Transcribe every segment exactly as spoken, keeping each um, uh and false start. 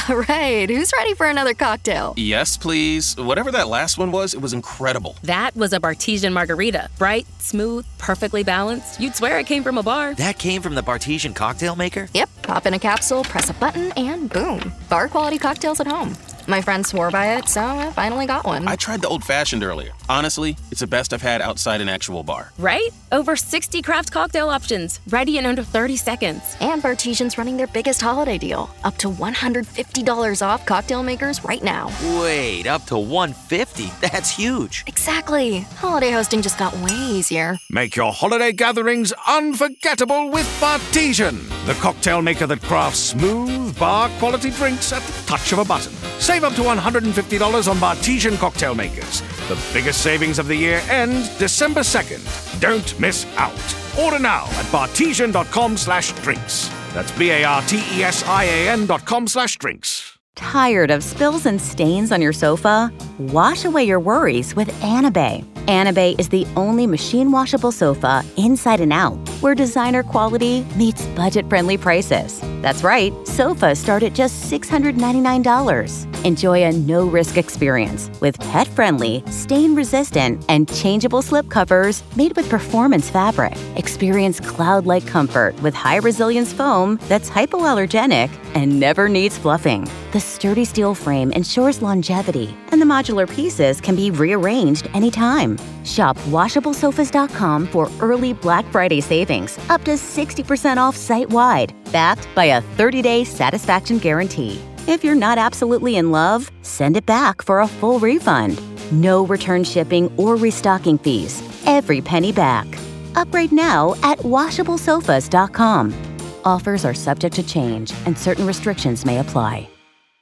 All right, who's ready for another cocktail? Yes, please. Whatever that last one was, it was incredible. That was a Bartesian margarita. Bright, smooth, perfectly balanced. You'd swear it came from a bar. That came from the Bartesian cocktail maker? Yep, pop in a capsule, press a button, and boom. Bar quality cocktails at home. My friend swore by it, so I finally got one. I tried the old-fashioned earlier. Honestly, it's the best I've had outside an actual bar. Right? Over sixty craft cocktail options, ready in under thirty seconds. And Bartesian's running their biggest holiday deal. Up to one hundred fifty dollars off cocktail makers right now. Wait, up to one hundred fifty dollars? That's huge. Exactly. Holiday hosting just got way easier. Make your holiday gatherings unforgettable with Bartesian, the cocktail maker that crafts smooth, bar-quality drinks at the touch of a button. Save up to one hundred fifty dollars on Bartesian cocktail makers. The biggest savings of the year ends December second. Don't miss out. Order now at bartesian.com slash drinks. That's B-A-R-T-E-S-I-A-N dot com slash drinks. Tired of spills and stains on your sofa? Wash away your worries with Anabei. Anabei is the only machine-washable sofa inside and out, where designer quality meets budget-friendly prices. That's right, sofas start at just six hundred ninety-nine dollars. Enjoy a no-risk experience with pet-friendly, stain-resistant, and changeable slipcovers made with performance fabric. Experience cloud-like comfort with high-resilience foam that's hypoallergenic and never needs fluffing. The sturdy steel frame ensures longevity, and the modular pieces can be rearranged anytime. Shop washables sofas dot com for early Black Friday savings, up to sixty percent off site-wide, backed by a thirty-day satisfaction guarantee. If you're not absolutely in love, send it back for a full refund. No return shipping or restocking fees. Every penny back. Upgrade now at washables sofas dot com. Offers are subject to change, and certain restrictions may apply.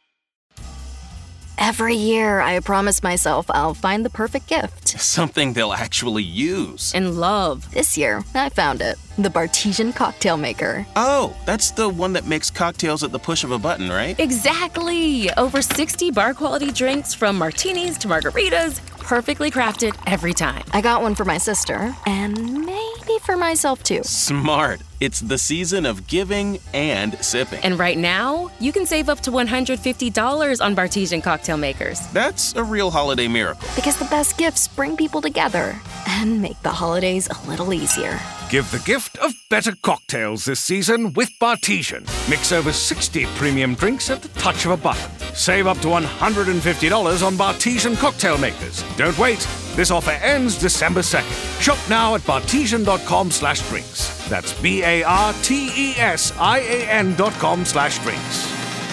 Every year, I promise myself I'll find the perfect gift. Something they'll actually use. And love. This year, I found it. The Bartesian cocktail maker. Oh, that's the one that makes cocktails at the push of a button, right? Exactly. Over sixty bar-quality drinks from martinis to margaritas, perfectly crafted every time. I got one for my sister, and maybe for myself too. Smart. It's the season of giving and sipping. And right now, you can save up to one hundred fifty dollars on Bartesian cocktail makers. That's a real holiday miracle. Because the best gifts bring people together and make the holidays a little easier. Give the gift of better cocktails this season with Bartesian. Mix over sixty premium drinks at the touch of a button. Save up to one hundred fifty dollars on Bartesian cocktail makers. Don't wait. This offer ends December second. Shop now at bartesian.com slash drinks. That's B-A-R-T-E-S-I-A-N dot com slash drinks.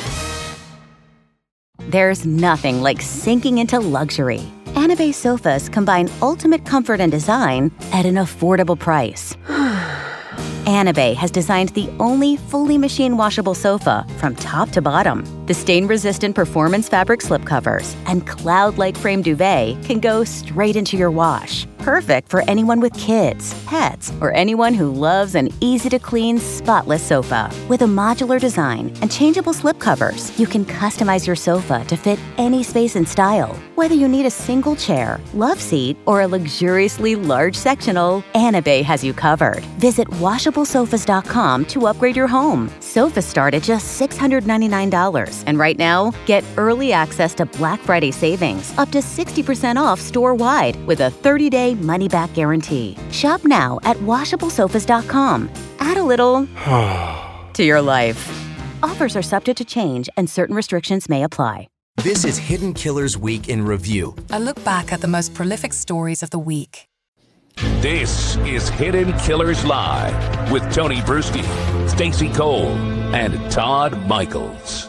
There's nothing like sinking into luxury. Anabei sofas combine ultimate comfort and design at an affordable price. Anabei has designed the only fully machine-washable sofa from top to bottom. The stain-resistant performance fabric slipcovers and cloud-like frame duvet can go straight into your wash. Perfect for anyone with kids, pets, or anyone who loves an easy-to-clean, spotless sofa. With a modular design and changeable slipcovers, you can customize your sofa to fit any space and style. Whether you need a single chair, love seat, or a luxuriously large sectional, Anabei has you covered. Visit washables sofas dot com to upgrade your home. Sofas start at just six hundred ninety-nine dollars. And right now, get early access to Black Friday savings, up to sixty percent off store-wide with a thirty-day money-back guarantee. Shop now at washables sofas dot com. Add a little to your life. Offers are subject to change and certain restrictions may apply. This is Hidden Killers Week in Review. A look back at the most prolific stories of the week. This is Hidden Killers Live with Tony Bruschi, Stacey Cole, and Todd Michaels.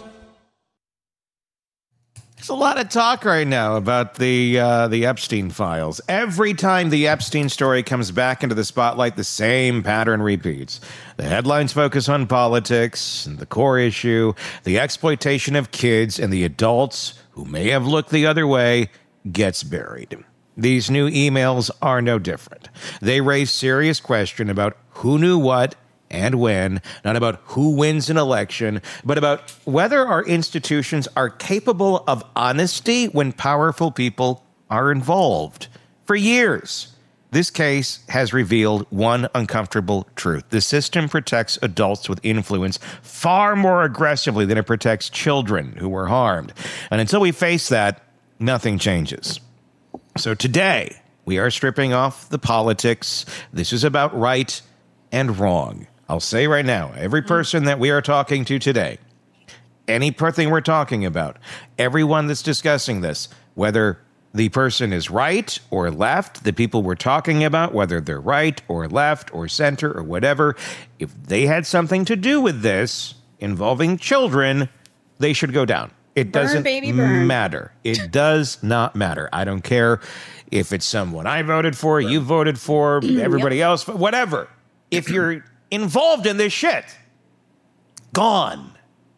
There's a lot of talk right now about the uh, the Epstein files. Every time the Epstein story comes back into the spotlight, the same pattern repeats. The headlines focus on politics and the core issue, the exploitation of kids, and the adults who may have looked the other way gets buried. These new emails are no different. They raise serious question about who knew what and when, not about who wins an election, but about whether our institutions are capable of honesty when powerful people are involved. For years, This case has revealed one uncomfortable truth. The system protects adults with influence far more aggressively than it protects children who were harmed. And until we face that, nothing changes. So today, we are stripping off the politics. This is about right and wrong. I'll say right now, every person that we are talking to today, any thing we're talking about, everyone that's discussing this, whether the person is right or left, the people we're talking about, whether they're right or left or center or whatever, if they had something to do with this involving children, they should go down. It Burn, doesn't baby, burn. matter. It does not matter. I don't care if it's someone I voted for, you voted for, everybody Yep. else, whatever. If you're involved in this shit, gone.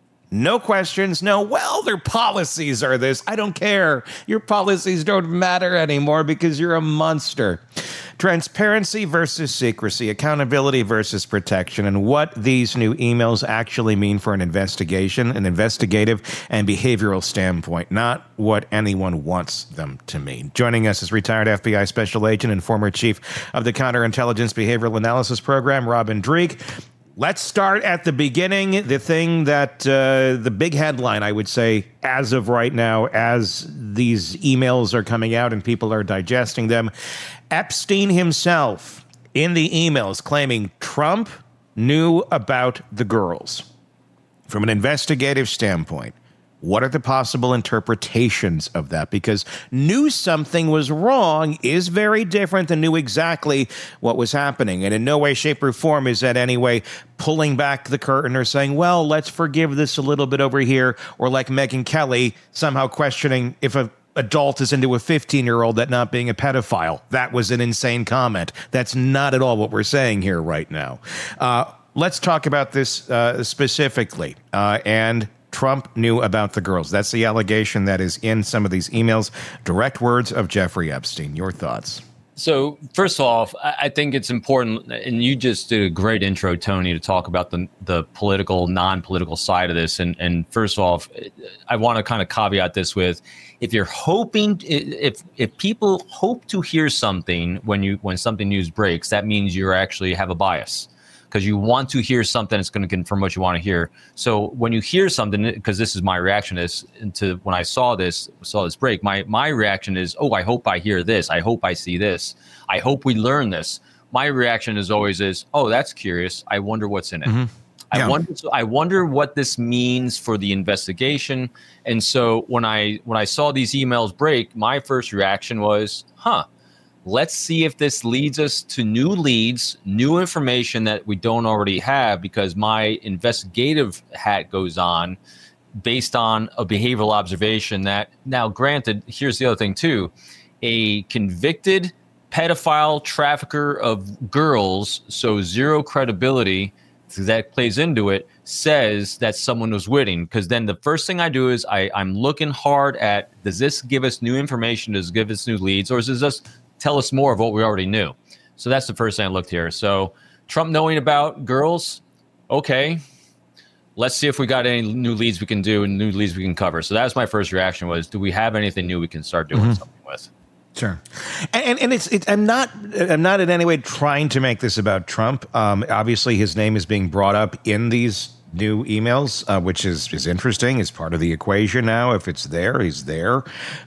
No questions, no, well, their policies are this. I don't care. Your policies don't matter anymore because you're a monster. Transparency versus secrecy, accountability versus protection, and what these new emails actually mean for an investigation, an investigative and behavioral standpoint, not what anyone wants them to mean. Joining us is retired F B I special agent and former chief of the Counterintelligence Behavioral Analysis Program, Robin Dreeke. Let's start at the beginning. The thing that, uh, the big headline, I would say, as of right now, as these emails are coming out and people are digesting them, Epstein himself in the emails claiming Trump knew about the girls. From an investigative standpoint, what are the possible interpretations of that? Because knew something was wrong is very different than knew exactly what was happening. And in no way, shape, or form is that anyway pulling back the curtain or saying, well, let's forgive this a little bit over here. Or like Megyn Kelly somehow questioning if a adult is into a fifteen-year-old, that not being a pedophile. That was an insane comment. That's not at all what we're saying here right now. Uh, let's talk about this uh, specifically. Uh, and Trump knew about the girls. That's the allegation that is in some of these emails. Direct words of Jeffrey Epstein. Your thoughts? So first off, I think it's important, and you just did a great intro, Tony, to talk about the the political, non-political side of this. And and first off, I want to kind of caveat this with, if you're hoping, if if people hope to hear something when you when something news breaks, that means you actually have a bias, because you want to hear something that's going to confirm what you want to hear. So when you hear something, because this is my reaction to this, to when I saw this, saw this break, my my reaction is, oh, I hope I hear this. I hope I see this. I hope we learn this. My reaction is always is, oh, that's curious. I wonder what's in it. Mm-hmm. Yeah. I wonder. I wonder what this means for the investigation. And so when I when I saw these emails break, my first reaction was, huh. Let's see if this leads us to new leads, new information that we don't already have, because my investigative hat goes on based on a behavioral observation that, now granted, here's the other thing too, a convicted pedophile trafficker of girls, so zero credibility that plays into it, says that someone was witting. Because then the first thing I do is I, I'm looking hard at, does this give us new information? Does it give us new leads? Or is this just tell us more of what we already knew? So that's the first thing I looked here. So Trump knowing about girls, okay, let's see if we got any new leads we can do and new leads we can cover. So that was my first reaction, was, do we have anything new we can start doing mm-hmm. something with? Sure. And, and it's, it's, I'm not, I'm not in any way trying to make this about Trump. Um, obviously his name is being brought up in these new emails, uh, which is, is interesting. Is part of the equation now. If it's there, he's there.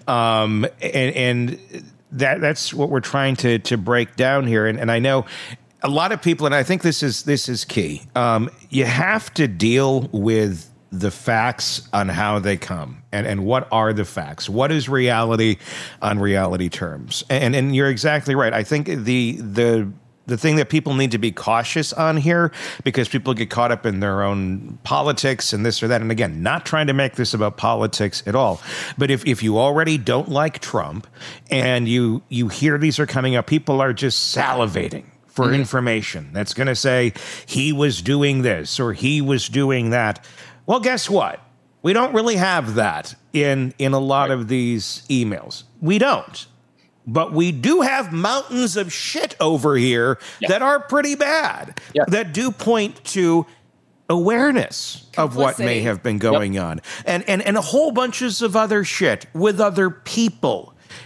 Um, and, and, That that's what we're trying to to break down here, and and I know a lot of people, and I think this is this is key. Um, you have to deal with the facts on how they come, and and what are the facts? What is reality on reality terms? And and you're exactly right. I think the the. The thing that people need to be cautious on here, because people get caught up in their own politics and this or that. And again, not trying to make this about politics at all. But if, if you already don't like Trump and you you hear these are coming up, people are just salivating for mm-hmm. information that's going to say he was doing this or he was doing that. Well, guess what? We don't really have that in, in a lot right. of these emails. We don't. But we do have mountains of shit over here yeah. that are pretty bad, yeah. that do point to awareness Complicity. of what may have been going yep. on. And, and, and a whole bunches of other shit with other people.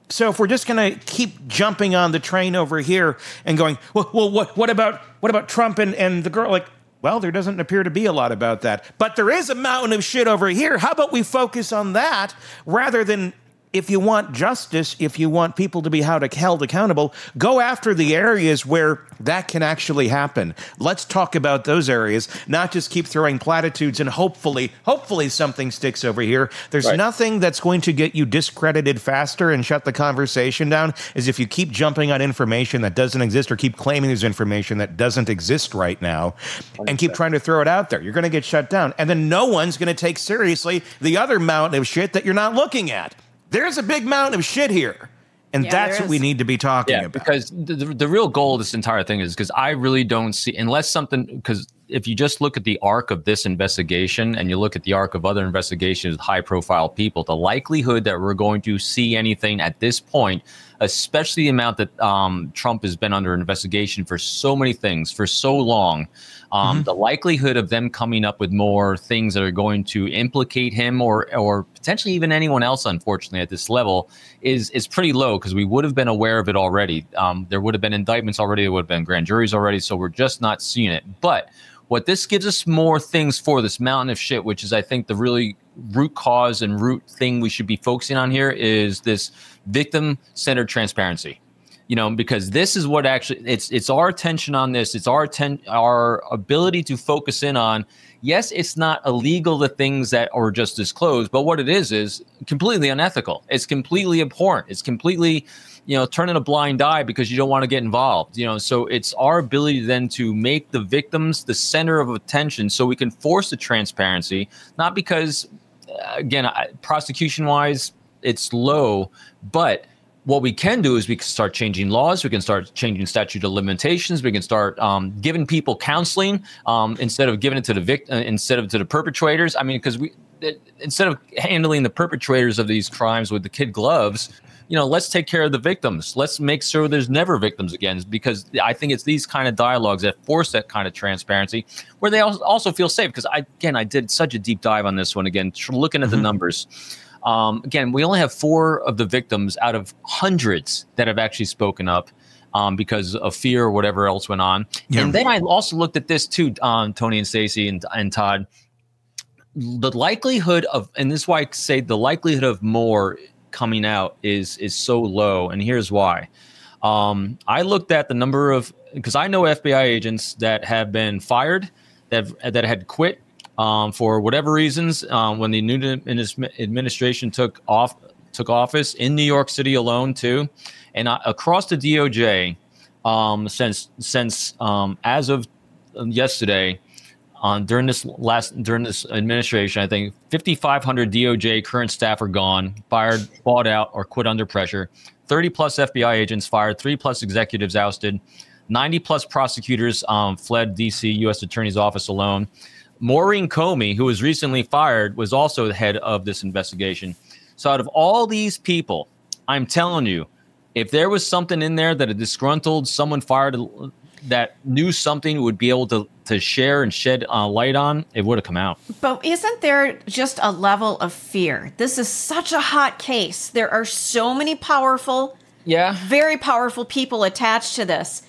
So if we're just going to keep jumping on the train over here and going, well, well what, what about what about Trump and, and the girl? Like, well, there doesn't appear to be a lot about that. But there is a mountain of shit over here. How about we focus on that rather than, if you want justice, if you want people to be held accountable, go after the areas where that can actually happen. Let's talk about those areas, not just keep throwing platitudes and hopefully, hopefully something sticks over here. There's right. nothing that's going to get you discredited faster and shut the conversation down as if you keep jumping on information that doesn't exist or keep claiming there's information that doesn't exist right now and keep trying to throw it out there. You're going to get shut down. And then no one's going to take seriously the other mountain of shit that you're not looking at. There's a big mountain of shit here. And yeah, that's what we need to be talking yeah, about. Because the, the real goal of this entire thing is because I really don't see, unless something, because if you just look at the arc of this investigation and you look at the arc of other investigations with high profile people, the likelihood that we're going to see anything at this point, especially the amount that um, Trump has been under investigation for so many things for so long, um, mm-hmm. the likelihood of them coming up with more things that are going to implicate him or or potentially even anyone else, unfortunately, at this level is is pretty low because we would have been aware of it already. Um, there would have been indictments already. There would have been grand juries already. So we're just not seeing it. But what this gives us more things for, this mountain of shit, which is, I think, the really root cause and root thing we should be focusing on here is this victim-centered transparency. You know, because this is what actually, it's it's our attention on this. It's our atten- our ability to focus in on, yes, it's not illegal, the things that are just disclosed, but what it is is completely unethical. It's completely abhorrent. It's completely, you know, turning a blind eye because you don't want to get involved. You know, so it's our ability then to make the victims the center of attention so we can force the transparency, not because, again, prosecution-wise, it's low, but what we can do is we can start changing laws. We can start changing statute of limitations. We can start um, giving people counseling um, instead of giving it to the vict- uh, instead of to the perpetrators. I mean, because we it, instead of handling the perpetrators of these crimes with the kid gloves, you know, let's take care of the victims. Let's make sure there's never victims again, because I think it's these kind of dialogues that force that kind of transparency where they also feel safe. Because I, again, I did such a deep dive on this one again, looking at mm-hmm. the numbers. Um, again, we only have four of the victims out of hundreds that have actually spoken up um, because of fear or whatever else went on. Yeah. And then I also looked at this too, um, Tony and Stacey and, and Todd. The likelihood of, and this is why I say the likelihood of more coming out is is so low. And here's why. Um, I looked at the number of, because I know F B I agents that have been fired, that that had quit. Um, for whatever reasons, um, when the new administration took off took office in New York City alone too, and uh, across the D O J, um, since since um, as of yesterday, on uh, during this last during this administration, I think fifty-five hundred D O J current staff are gone, fired, bought out, or quit under pressure. thirty plus F B I agents fired, three plus executives ousted, ninety plus prosecutors um, fled D C U S Attorney's Office alone. Maureen Comey, who was recently fired, was also the head of this investigation. So out of all these people, I'm telling you, if there was something in there that a disgruntled someone fired that knew something would be able to, to share and shed uh, light on, it would have come out. But isn't there just a level of fear? This is such a hot case. There are so many powerful, yeah, very powerful people attached to this.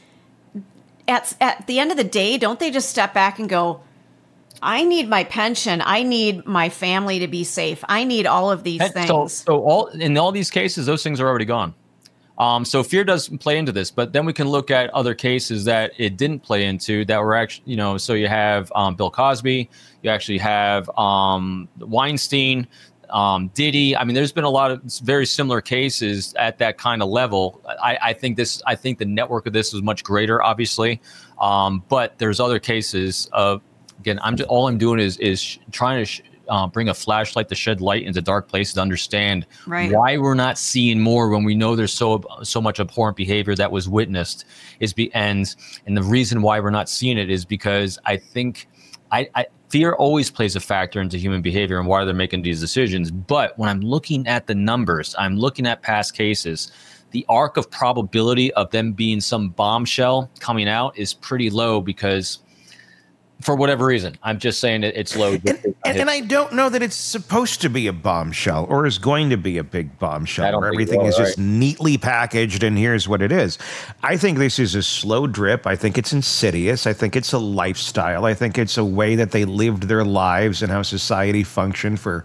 At, at the end of the day, don't they just step back and go, I need my pension. I need my family to be safe. I need all of these and things. So, so all in all these cases, those things are already gone. Um, so fear does play into this, but then we can look at other cases that it didn't play into that were actually, you know, so you have um, Bill Cosby, you actually have um, Weinstein, um, Diddy. I mean, there's been a lot of very similar cases at that kind of level. I, I think this, I think the network of this is much greater, obviously, um, but there's other cases of. Again, I'm just, all I'm doing is is sh- trying to sh- uh, bring a flashlight to shed light into dark places to understand right. why we're not seeing more when we know there's so so much abhorrent behavior that was witnessed. Is be and and the reason why we're not seeing it is because I think I, I fear always plays a factor into human behavior and why they're making these decisions. But when I'm looking at the numbers, I'm looking at past cases. The arc of probability of them being some bombshell coming out is pretty low because. For whatever reason, I'm just saying it, it's low. And, and, and I don't know that it's supposed to be a bombshell or is going to be a big bombshell where everything is just right. neatly packaged and here's what it is. I think this is a slow drip. I think it's insidious. I think it's a lifestyle. I think it's a way that they lived their lives and how society functioned for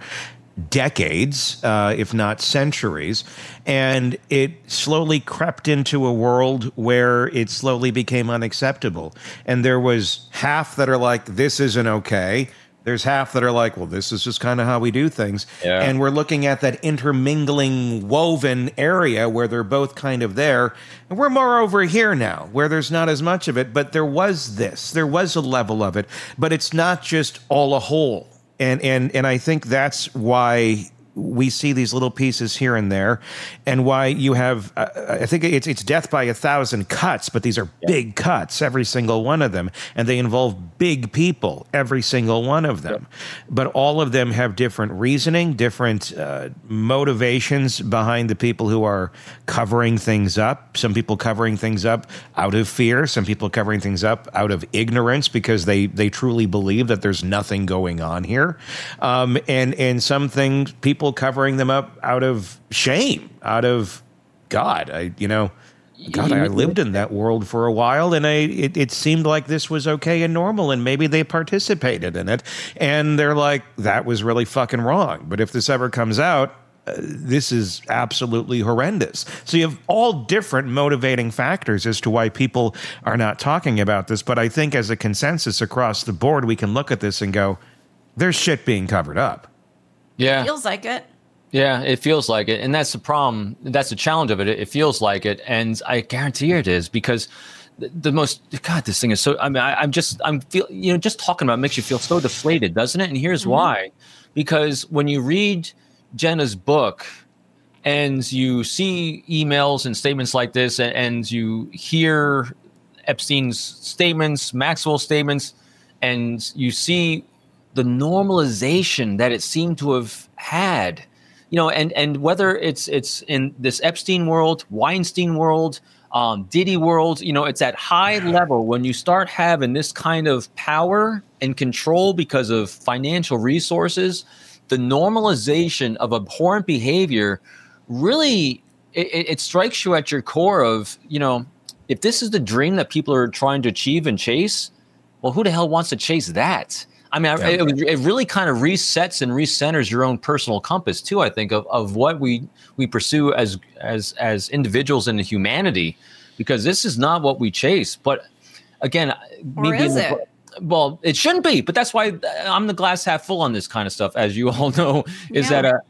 decades, uh, if not centuries, and it slowly crept into a world where it slowly became unacceptable. And there was half that are like, this isn't okay. There's half that are like, well, this is just kind of how we do things. Yeah. And we're looking at that intermingling, woven area where they're both kind of there. And we're more over here now, where there's not as much of it. But there was this. There was a level of it. But it's not just all a whole. And and and I think that's why we see these little pieces here and there, and why you have, uh, I think it's it's death by a thousand cuts, but these are yeah. big cuts, every single one of them, and they involve big people, every single one of them. Yeah. But all of them have different reasoning, different uh, motivations behind the people who are covering things up. Some people covering things up out of fear, some people covering things up out of ignorance because they, they truly believe that there's nothing going on here. Um, and, and some things, people covering them up out of shame, out of God. I, you know, God, I lived in that world for a while, and I it, it seemed like this was okay and normal, and maybe they participated in it, and they're like, that was really fucking wrong. But if this ever comes out, uh, this is absolutely horrendous. So you have all different motivating factors as to why people are not talking about this. But I think as a consensus across the board, we can look at this and go, there's shit being covered up. Yeah. Feels like it. Yeah, it feels like it. And that's the problem. That's the challenge of it. It feels like it. And I guarantee it is, because the, the most, God, this thing is so, I mean, I, I'm just, I'm feel, you know, just talking about it makes you feel so deflated, doesn't it? And here's mm-hmm. why. Because when you read Jenna's book and you see emails and statements like this, and, and you hear Epstein's statements, Maxwell's statements, and you see the normalization that it seemed to have had, you know, and, and whether it's it's in this Epstein world, Weinstein world, um, Diddy world, you know, it's at high level when you start having this kind of power and control because of financial resources, the normalization of abhorrent behavior really, it, it strikes you at your core of, you know, if this is the dream that people are trying to achieve and chase, well, who the hell wants to chase that? I mean, yeah. it, it really kind of resets and recenters your own personal compass too. I think of, of what we we pursue as as as individuals in humanity, because this is not what we chase. But again, or me is being it? The, well, it shouldn't be. But that's why I'm the glass half full on this kind of stuff, as you all know. Is yeah. that uh,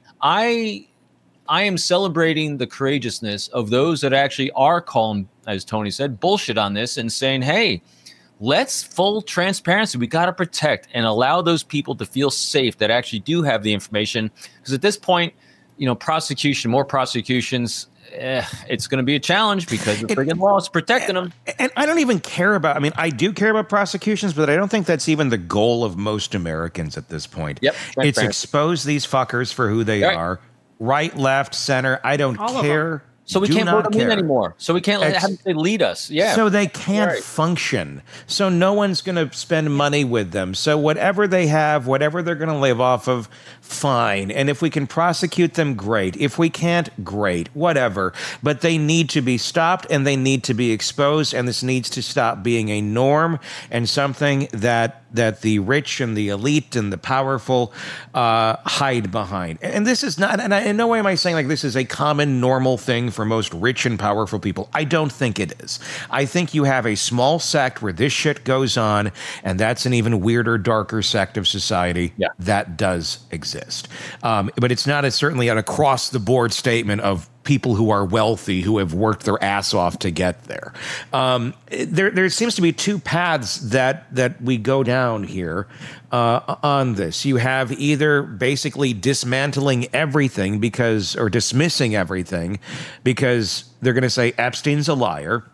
I I am celebrating the courageousness of those that actually are calling, as Tony said, bullshit on this and saying, hey, let's full transparency. We got to protect and allow those people to feel safe that actually do have the information. Because at this point, you know, prosecution, more prosecutions, eh, it's going to be a challenge because the friggin' law is protecting them. And I don't even care about, I mean, I do care about prosecutions, but I don't think that's even the goal of most Americans at this point. Yep. It's expose these fuckers for who they right. are. Right, left, center, I don't All care. So we Do can't vote them care. in anymore. So we can't let Ex- have them lead us. Yeah. So they can't right. function. So no one's going to spend money with them. So whatever they have, whatever they're going to live off of, fine. And if we can prosecute them, great. If we can't, great. Whatever. But they need to be stopped and they need to be exposed. And this needs to stop being a norm and something that that the rich and the elite and the powerful uh, hide behind. And this is not, and I, in no way am I saying like this is a common, normal thing for most rich and powerful people. I don't think it is. I think you have a small sect where this shit goes on, and that's an even weirder, darker sect of society yeah. that does exist. Um, but it's not a, certainly an across-the-board statement of people who are wealthy, who have worked their ass off to get there. Um, there, there seems to be two paths that that we go down here uh, on this. You have either basically dismantling everything because, or dismissing everything because they're going to say Epstein's a liar.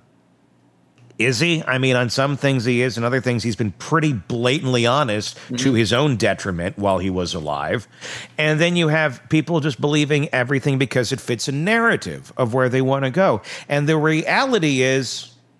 Is he? I mean, on some things he is, and other things he's been pretty blatantly honest mm-hmm. to his own detriment while he was alive. And then you have people just believing everything because it fits a narrative of where they want to go. And the reality is,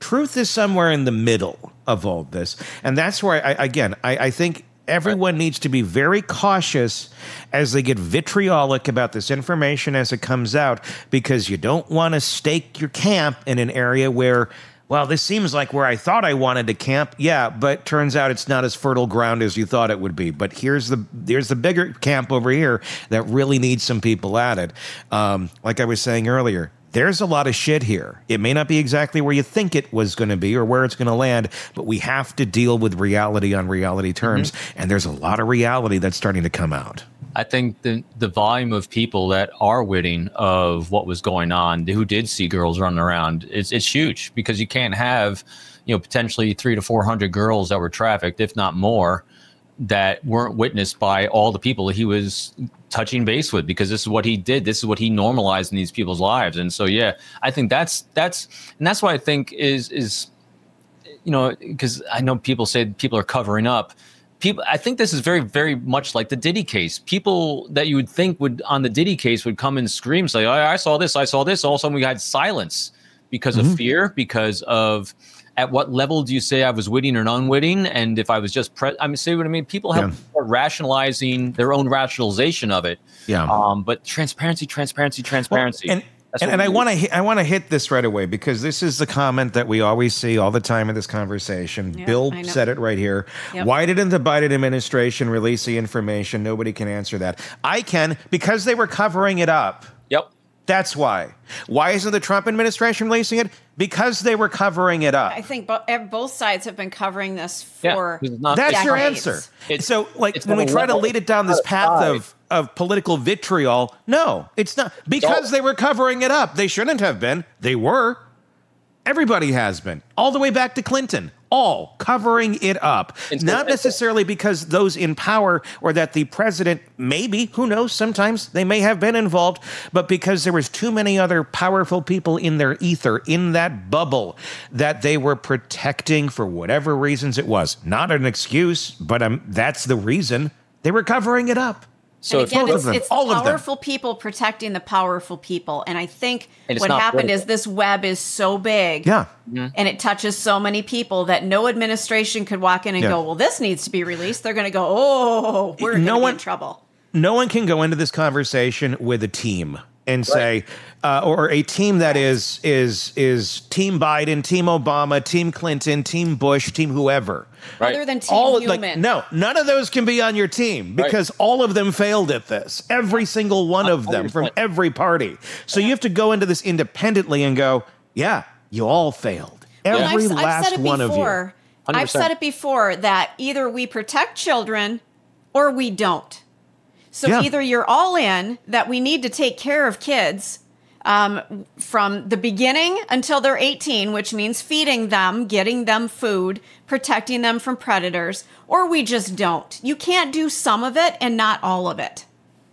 truth is somewhere in the middle of all this. And that's where, I, again, I, I think everyone needs to be very cautious as they get vitriolic about this information as it comes out, because you don't want to stake your camp in an area where, well, this seems like where I thought I wanted to camp. Yeah, but turns out it's not as fertile ground as you thought it would be. But here's the here's the bigger camp over here that really needs some people at it. Um, like I was saying earlier, there's a lot of shit here. It may not be exactly where you think it was going to be or where it's going to land, but we have to deal with reality on reality terms. Mm-hmm. And there's a lot of reality that's starting to come out. I think the the volume of people that are witting of what was going on, who did see girls running around, it's it's huge, because you can't have, you know, potentially three to four hundred girls that were trafficked, if not more, that weren't witnessed by all the people he was touching base with, because this is what he did. This is what he normalized in these people's lives. And so, yeah, I think that's that's and that's what I think is is, you know, because I know people say people are covering up. People, I think this is very, very much like the Diddy case. People that you would think would on the Diddy case would come and scream, say, oh, I saw this, I saw this. All of a sudden we had silence because mm-hmm. of fear, because of at what level do you say I was witting or non-witting? And if I was just, pre- I mean, see what I mean? People have yeah. rationalizing their own rationalization of it. Yeah. Um, but transparency, transparency, transparency. Well, and- And, and I want to I want to hit this right away, because this is the comment that we always see all the time in this conversation. Yep, Bill said it right here. Yep. Why didn't the Biden administration release the information? Nobody can answer that. I can, because they were covering it up. Yep. That's why. Why isn't the Trump administration releasing it? Because they were covering it up. I think bo- both sides have been covering this for yeah, That's decades. your answer. It's, so, like, when we try to lead it down this path of, of political vitriol, no, it's not. Because they were covering it up. They shouldn't have been. They were. Everybody has been. All the way back to Clinton. All covering it up. It's not necessarily because those in power or that the president, maybe, who knows, sometimes they may have been involved, but because there was too many other powerful people in their ether, in that bubble, that they were protecting for whatever reasons it was. Not an excuse, but um, that's the reason. They were covering it up. So and again, it's, it's all powerful people protecting the powerful people. And I think and what happened political. is this web is so big yeah. and it touches so many people that no administration could walk in and yeah. go, well, this needs to be released. They're going to go, oh, we're no going to be in trouble. No one can go into this conversation with a team and say, right. uh, or a team that is is is Team Biden, Team Obama, Team Clinton, Team Bush, Team whoever. Right. Other than Team all, Human. Like, no, none of those can be on your team, because right. all of them failed at this. Every single one of them from every party. So yeah. you have to go into this independently and go, yeah, you all failed. Every I've, last I've said it one before. of you. one hundred percent. I've said it before that either we protect children or we don't. So yeah. either you're all in that we need to take care of kids um, from the beginning until they're eighteen, which means feeding them, getting them food, protecting them from predators, or we just don't. You can't do some of it and not all of it.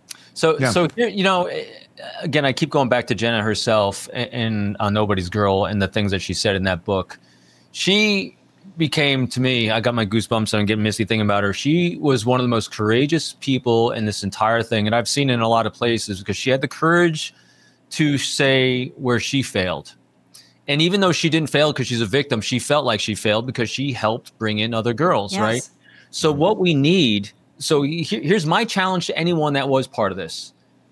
So, yeah. so you know, again, I keep going back to Jenna herself in uh, Nobody's Girl and the things that she said in that book. She became, to me, I got my goosebumps and I'm getting misty thinking about her. She was one of the most courageous people in this entire thing. And I've seen it in a lot of places, because she had the courage to say where she failed. And even though she didn't fail because she's a victim, she felt like she failed because she helped bring in other girls, yes. right? So what we need, so here, here's my challenge to anyone that was part of this.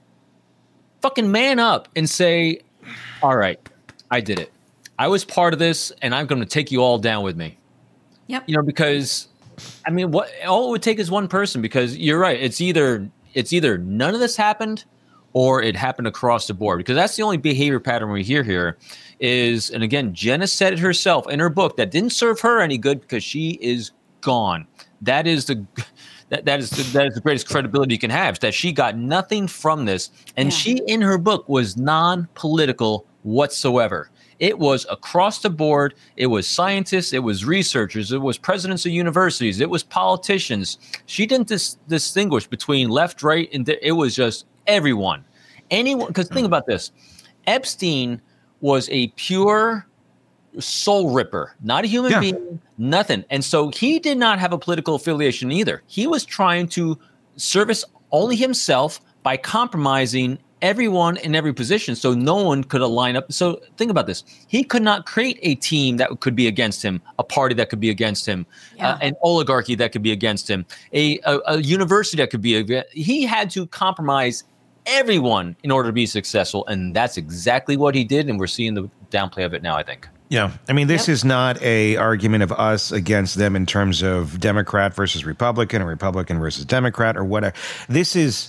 Fucking man up and say, all right, I did it. I was part of this, and I'm going to take you all down with me. Yep. You know, because I mean, what all it would take is one person, because you're right. It's either it's either none of this happened or it happened across the board, because that's the only behavior pattern we hear here is, and again, Jenna said it herself in her book, that didn't serve her any good because she is gone. That is the that, that is the, that is the greatest credibility you can have, is that she got nothing from this. And yeah. she, in her book, was non-political whatsoever. It was across the board. It was scientists. It was researchers. It was presidents of universities. It was politicians. She didn't dis- distinguish between left, right, and th- it was just everyone. Anyone, because think about this. Epstein was a pure soul ripper, not a human yeah. being, nothing. And so he did not have a political affiliation either. He was trying to service only himself by compromising everyone in every position, so no one could line up. So think about this. He could not create a team that could be against him, a party that could be against him, yeah. uh, an oligarchy that could be against him, a, a, a university that could be against. He had to compromise everyone in order to be successful, and that's exactly what he did, and we're seeing the downplay of it now, I think. Yeah. I mean, this Yep. is not a argument of us against them in terms of Democrat versus Republican or Republican versus Democrat or whatever. This is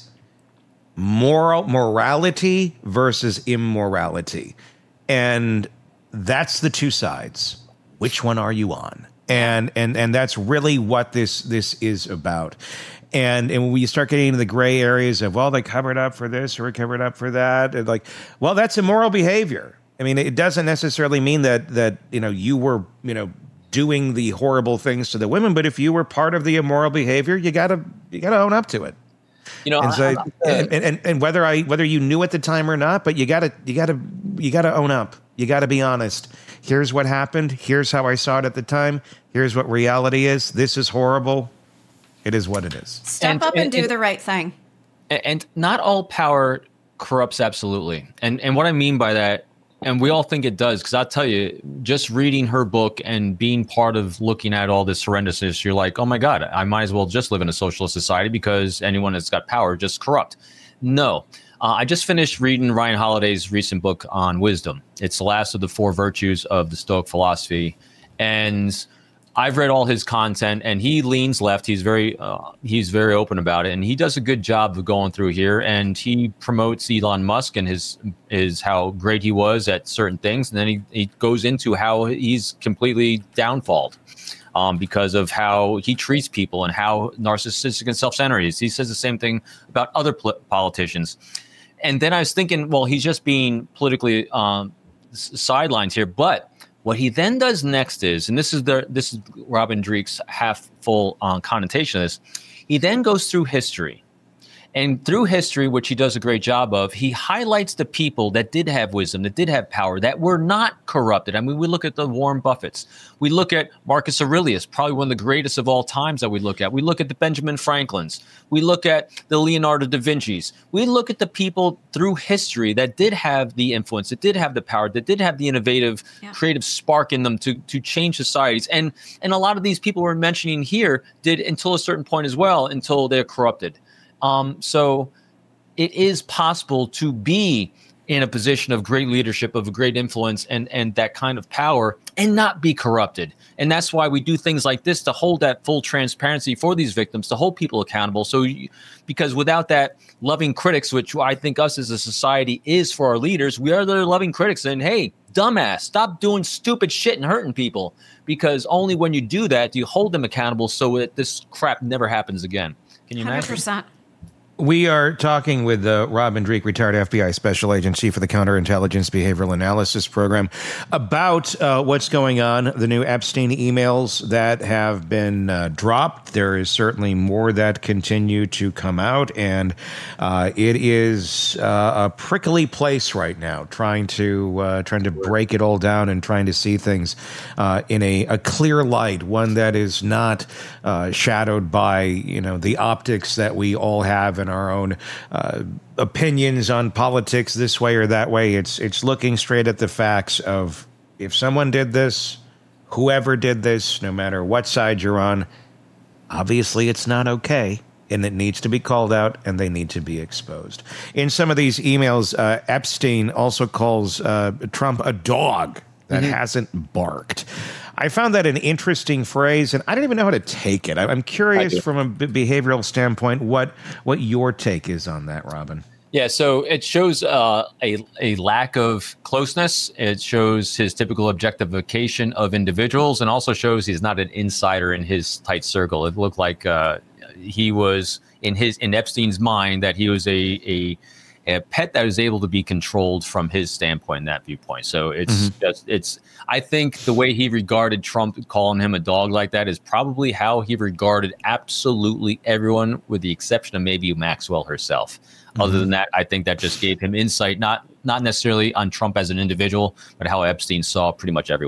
moral morality versus immorality. And that's the two sides. Which one are you on? And and and that's really what this this is about. And and when you start getting into the gray areas of, well, they covered up for this or covered up for that, and like, well, that's immoral behavior. I mean, it doesn't necessarily mean that that, you know, you were, you know, doing the horrible things to the women, but if you were part of the immoral behavior, you gotta you gotta own up to it. You know, and, so, I, I, and, and and whether I whether you knew at the time or not, but you gotta you gotta you gotta own up. You gotta be honest. Here's what happened. Here's how I saw it at the time. Here's what reality is. This is horrible. It is what it is. Step And- up and, and- do and- the right thing. and not all power corrupts absolutely. And and what I mean by that, and we all think it does, because I'll tell you, just reading her book and being part of looking at all this horrendousness, you're like, oh my God, I might as well just live in a socialist society because anyone that's got power just corrupt. No. Uh, I just finished reading Ryan Holiday's recent book on wisdom. It's the last of the four virtues of the Stoic philosophy. And I've read all his content, and he leans left. He's very uh, he's very open about it, and he does a good job of going through here. And he promotes Elon Musk and his is how great he was at certain things, and then he, he goes into how he's completely downfalled um, because of how he treats people and how narcissistic and self-centered he is. He says the same thing about other pol- politicians. And then I was thinking, well, he's just being politically um, s- sidelined here, but what he then does next is, and this is the this is Robin Dreeck's half full uh, connotation of this, he then goes through history. And through history, which he does a great job of, he highlights the people that did have wisdom, that did have power, that were not corrupted. I mean, we look at the Warren Buffetts. We look at Marcus Aurelius, probably one of the greatest of all times that we look at. We look at the Benjamin Franklins. We look at the Leonardo da Vinci's. We look at the people through history that did have the influence, that did have the power, that did have the innovative, yeah. creative spark in them to, to change societies. And, and a lot of these people we're mentioning here did until a certain point as well, until they're corrupted. Um, so it is possible to be in a position of great leadership, of great influence, and, and that kind of power, and not be corrupted. And that's why we do things like this, to hold that full transparency for these victims, to hold people accountable. So, you, because without that loving critics, which I think us as a society is for our leaders, we are their loving critics. And hey, dumbass, stop doing stupid shit and hurting people. Because only when you do that do you hold them accountable, so that this crap never happens again. Can you imagine? one hundred percent. We are talking with uh, Robin Dreeck, retired F B I Special Agent, Chief of the Counterintelligence Behavioral Analysis Program, about uh, what's going on, the new Epstein emails that have been uh, dropped. There is certainly more that continue to come out, and uh, it is uh, a prickly place right now, trying to uh, trying to break it all down and trying to see things uh, in a, a clear light, one that is not uh, shadowed by, you know, the optics that we all have in our own uh, opinions on politics this way or that way. It's it's looking straight at the facts of, if someone did this, whoever did this, no matter what side you're on, obviously it's not okay, and it needs to be called out, and they need to be exposed. In some of these emails, uh, Epstein also calls uh, Trump a dog that mm-hmm. hasn't barked. I found that an interesting phrase, and I don't even know how to take it. I'm curious from a behavioral standpoint what what your take is on that, Robin. Yeah, so it shows uh, a a lack of closeness. It shows his typical objectification of individuals, and also shows he's not an insider in his tight circle. It looked like uh, he was in his in Epstein's mind that he was a a a pet that was able to be controlled from his standpoint, that viewpoint. So it's mm-hmm. just, it's, I think the way he regarded Trump, calling him a dog like that, is probably how he regarded absolutely everyone, with the exception of maybe Maxwell herself. Mm-hmm. Other than that, I think that just gave him insight, not, not necessarily on Trump as an individual, but how Epstein saw pretty much everyone.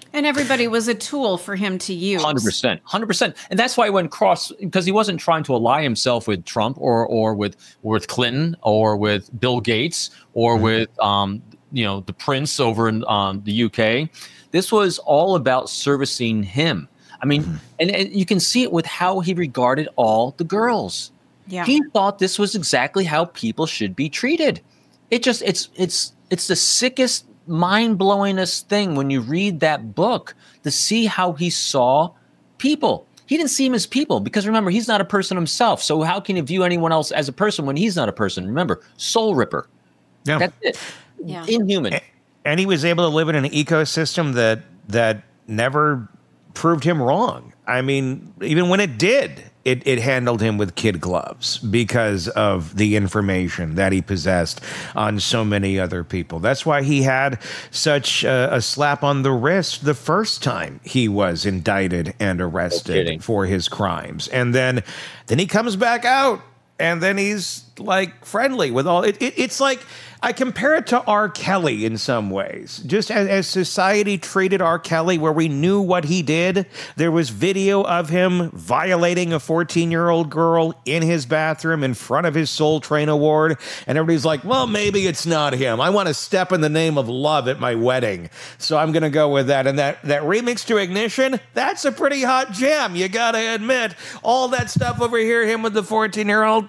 And everybody was a tool for him to use. one hundred percent. one hundred percent. And that's why he went cross, because he wasn't trying to ally himself with Trump or or with or with Clinton or with Bill Gates or mm-hmm. with um you know the Prince over in um, the U K. This was all about servicing him. I mean, mm-hmm. and, and you can see it with how he regarded all the girls. Yeah. He thought this was exactly how people should be treated. It just it's it's it's the sickest, mind-blowingest thing when you read that book to see how he saw people. He didn't see him as people because, remember, he's not a person himself. So how can he view anyone else as a person when he's not a person? Remember, soul ripper. Yeah. That's it. Yeah. Inhuman. And he was able to live in an ecosystem that that never proved him wrong. I mean, even when it did, it, it handled him with kid gloves because of the information that he possessed on so many other people. That's why he had such a, a slap on the wrist the first time he was indicted and arrested No for his crimes. And then, then he comes back out. And then he's like friendly with all it, it. It's like I compare it to R. Kelly in some ways. Just as, as society treated R. Kelly, where we knew what he did. There was video of him violating a fourteen-year-old girl in his bathroom in front of his Soul Train award. And everybody's like, well, maybe it's not him. I want to step in the name of love at my wedding. So I'm going to go with that. And that, that remix to Ignition, that's a pretty hot jam. You got to admit. All that stuff over here, him with the fourteen-year-old.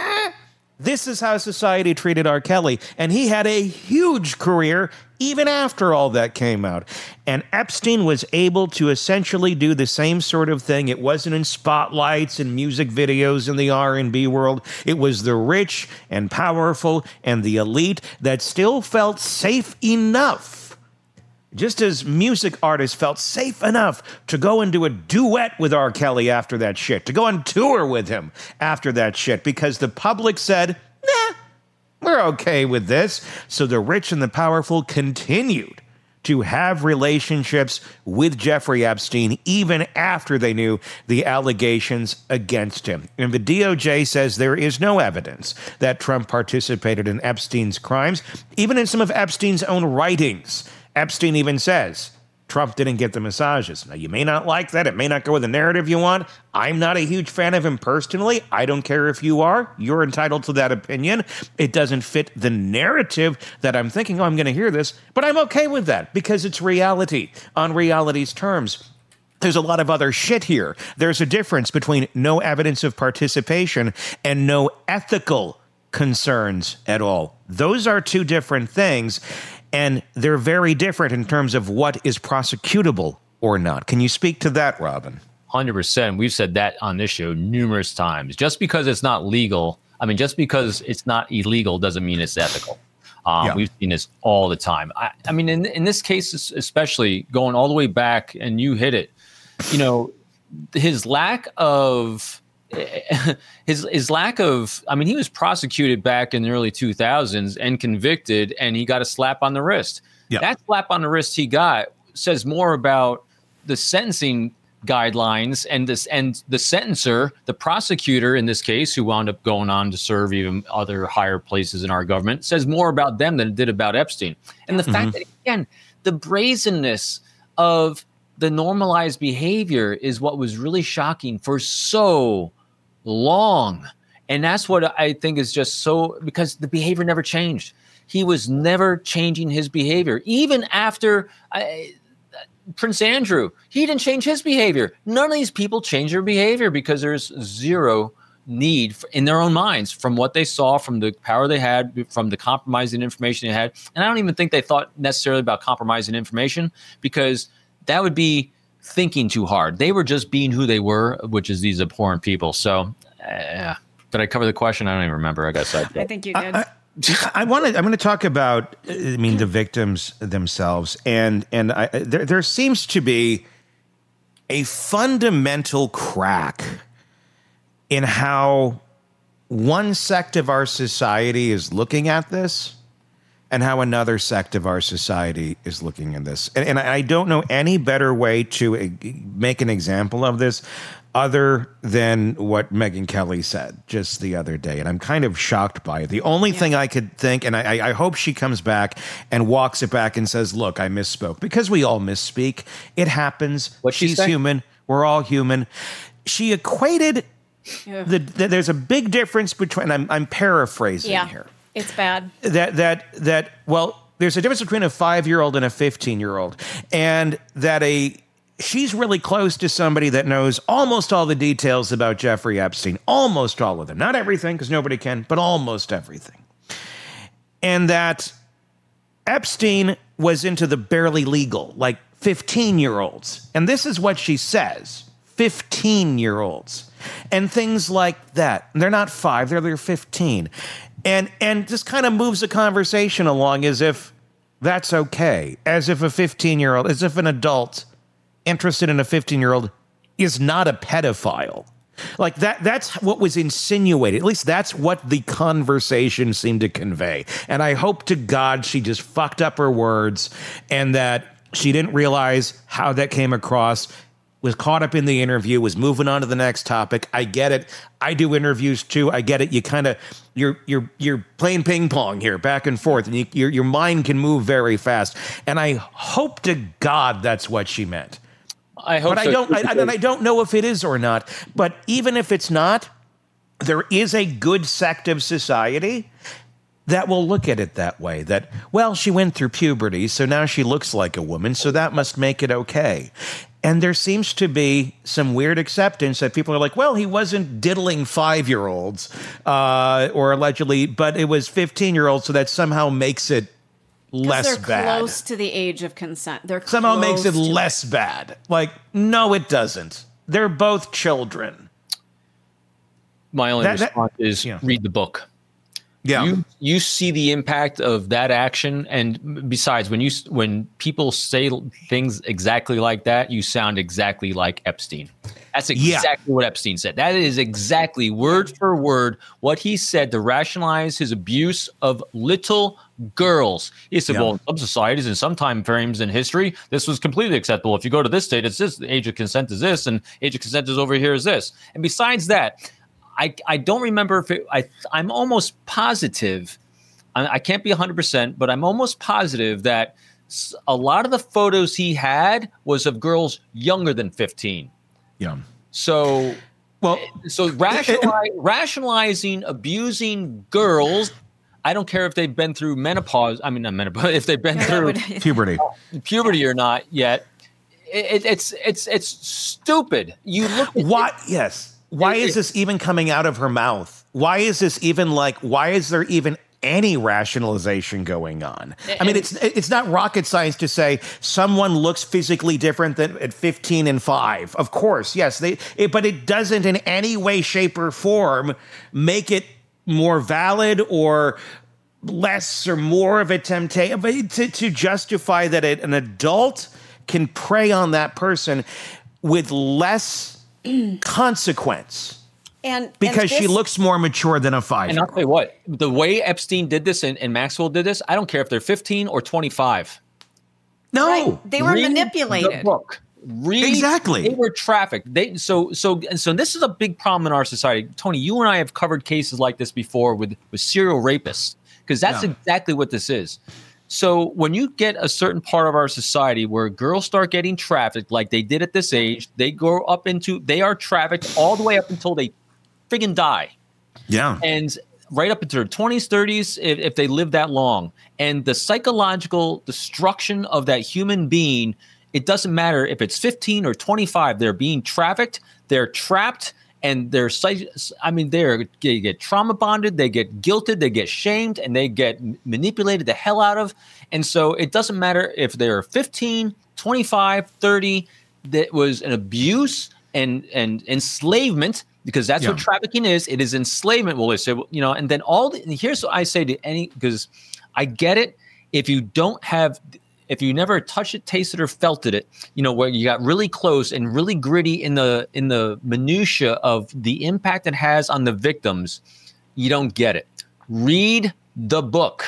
This is how society treated R. Kelly, and he had a huge career even after all that came out. And Epstein was able to essentially do the same sort of thing. It wasn't in spotlights and music videos in the R and B world. It was the rich and powerful and the elite that still felt safe enough. Just as music artists felt safe enough to go and do a duet with R. Kelly after that shit, to go on tour with him after that shit, because the public said, nah, we're okay with this. So the rich and the powerful continued to have relationships with Jeffrey Epstein even after they knew the allegations against him. And the D O J says there is no evidence that Trump participated in Epstein's crimes, even in some of Epstein's own writings. Epstein even says Trump didn't get the massages. Now, you may not like that. It may not go with the narrative you want. I'm not a huge fan of him personally. I don't care if you are. You're entitled to that opinion. It doesn't fit the narrative that I'm thinking, oh, I'm going to hear this. But I'm okay with that because it's reality on reality's terms. There's a lot of other shit here. There's a difference between no evidence of participation and no ethical concerns at all. Those are two different things. And they're very different in terms of what is prosecutable or not. Can you speak to that, Robin? one hundred percent. We've said that on this show numerous times. Just because it's not legal, I mean, just because it's not illegal doesn't mean it's ethical. Um, yeah. We've seen this all the time. I, I mean, in, in this case, especially going all the way back, and you hit it, you know, his lack of... His his lack of, I mean, he was prosecuted back in the early two thousands and convicted, and he got a slap on the wrist. Yep. That slap on the wrist he got says more about the sentencing guidelines and this and the sentencer, the prosecutor in this case, who wound up going on to serve even other higher places in our government, says more about them than it did about Epstein. And the mm-hmm. fact that, again, the brazenness of the normalized behavior is what was really shocking for so long. And that's what I think is just so, because the behavior never changed. He was never changing his behavior. Even after uh, Prince Andrew, he didn't change his behavior. None of these people change their behavior because there's zero need for, in their own minds from what they saw, from the power they had, from the compromising information they had. And I don't even think they thought necessarily about compromising information, because that would be thinking too hard. They were just being who they were, which is these abhorrent people. So, uh, did I cover the question? I don't even remember. I got sidetracked. I think you did. I, I, I want to. I'm going to talk about. I mean, the victims themselves, and and I, there there seems to be a fundamental crack in how one sect of our society is looking at this. and how another sect of our society is looking at this. And, and I don't know any better way to uh, make an example of this other than what Megyn Kelly said just the other day. And I'm kind of shocked by it. The only yeah. thing I could think, and I, I hope she comes back and walks it back and says, look, I misspoke, because we all misspeak. It happens. What'd she She's say? human. We're all human. She equated, yeah. the, the, there's a big difference between, I'm, I'm paraphrasing yeah, here. It's bad. That, that, that, well, there's a difference between a five-year-old and a fifteen-year-old. And that a, she's really close to somebody that knows almost all the details about Jeffrey Epstein. Almost all of them. Not everything, because nobody can, but almost everything. And that Epstein was into the barely legal, like fifteen-year-olds. And this is what she says. fifteen-year-olds. And things like that. And they're not five, they're, they're fifteen. And, and just kind of moves the conversation along as if that's okay. As if a fifteen-year-old, as if an adult interested in a fifteen-year-old is not a pedophile. Like that, that's what was insinuated. At least that's what the conversation seemed to convey. And I hope to God she just fucked up her words and that she didn't realize how that came across, was caught up in the interview, was moving on to the next topic. I get it. I do interviews too. I get it. You kind of, you're you're you're playing ping pong here, back and forth, and you, your your mind can move very fast. And I hope to God that's what she meant. I hope but so. I don't, I, and I don't know if it is or not. But even if it's not, there is a good sect of society that will look at it that way. That, well, she went through puberty, so now she looks like a woman, so that must make it okay. And there seems to be some weird acceptance that people are like, well, he wasn't diddling five-year-olds uh, or allegedly, but it was fifteen-year-olds, so that somehow makes it less they're bad. Close to the age of consent. They're Somehow close makes it to less bad. Like, no, it doesn't. They're both children. My only That- that- response is yeah. read the book. Yeah. You, you see the impact of that action. And besides, when you when people say things exactly like that, you sound exactly like Epstein. That's exactly Yeah. what Epstein said. That is exactly word for word what he said to rationalize his abuse of little girls. He said, Yeah. well, in some societies and some time frames in history, this was completely acceptable. If you go to this state, it's this. The age of consent is this, and age of consent is over here is this. And besides that, I, I don't remember if it, I, I'm almost positive, I, I can't be one hundred percent, but I'm almost positive that s- a lot of the photos he had was of girls younger than fifteen. Yeah. So, well, so rationali- rationalizing, abusing girls, I don't care if they've been through menopause. I mean, not menopause, if they've been through puberty, puberty or not yet. It, it's, it's, it's stupid. You look at What? Yes. Why is this even coming out of her mouth? Why is this even like, why is there even any rationalization going on? I mean, it's it's not rocket science to say someone looks physically different than at fifteen and five. Of course, yes, they, it, but it doesn't in any way, shape, or form make it more valid or less or more of a temptation. But to, to justify that it, an adult can prey on that person with less consequence And because and she this- looks more mature than a five. And I'll tell you what, the way Epstein did this and, and Maxwell did this, I don't care if they're fifteen or twenty-five. No, Right. They were Read manipulated. The book. Read, Exactly. They were trafficked. They so so and so. This is a big problem in our society. Tony, you and I have covered cases like this before with with serial rapists, because that's Yeah. exactly what this is. So when you get a certain part of our society where girls start getting trafficked like they did at this age, they grow up into, they are trafficked all the way up until they friggin' die. Yeah. And right up into their twenties, thirties, if, if they live that long. And the psychological destruction of that human being, it doesn't matter if it's fifteen or twenty-five, they're being trafficked, they're trapped, and they're, psych- I mean, they're, they get trauma bonded, they get guilted, they get shamed, and they get manipulated the hell out of. And so it doesn't matter if they're fifteen, twenty-five, thirty, that was an abuse and, and enslavement, because that's Yeah. what trafficking is. It is enslavement. Well, they say, you know, and then all the, and here's what I say to any, because I get it. If you don't have, if you never touched it, tasted, or felt it, you know, where you got really close and really gritty in the in the minutia of the impact it has on the victims, you don't get it. Read the book.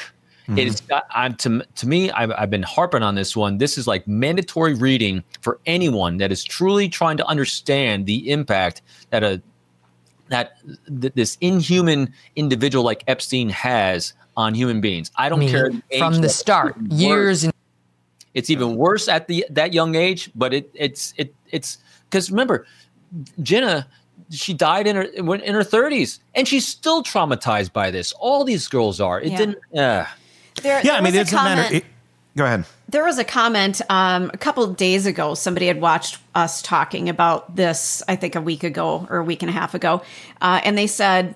Mm-hmm. It's I'm to to me. I've, I've been harping on this one. This is like mandatory reading for anyone that is truly trying to understand the impact that a that th- this inhuman individual like Epstein has on human beings. I don't I mean, care the age from the start, years and it's even worse at the that young age. But it it's it it's because remember, Jenna. She died in her in her thirties, and she's still traumatized by this. All these girls are. It Yeah. didn't. Uh. There, Yeah, there I mean, was a it doesn't matter. comment- It, go ahead. There was a comment um, a couple of days ago. Somebody had watched us talking about this, I think a week ago or a week and a half ago. Uh, and they said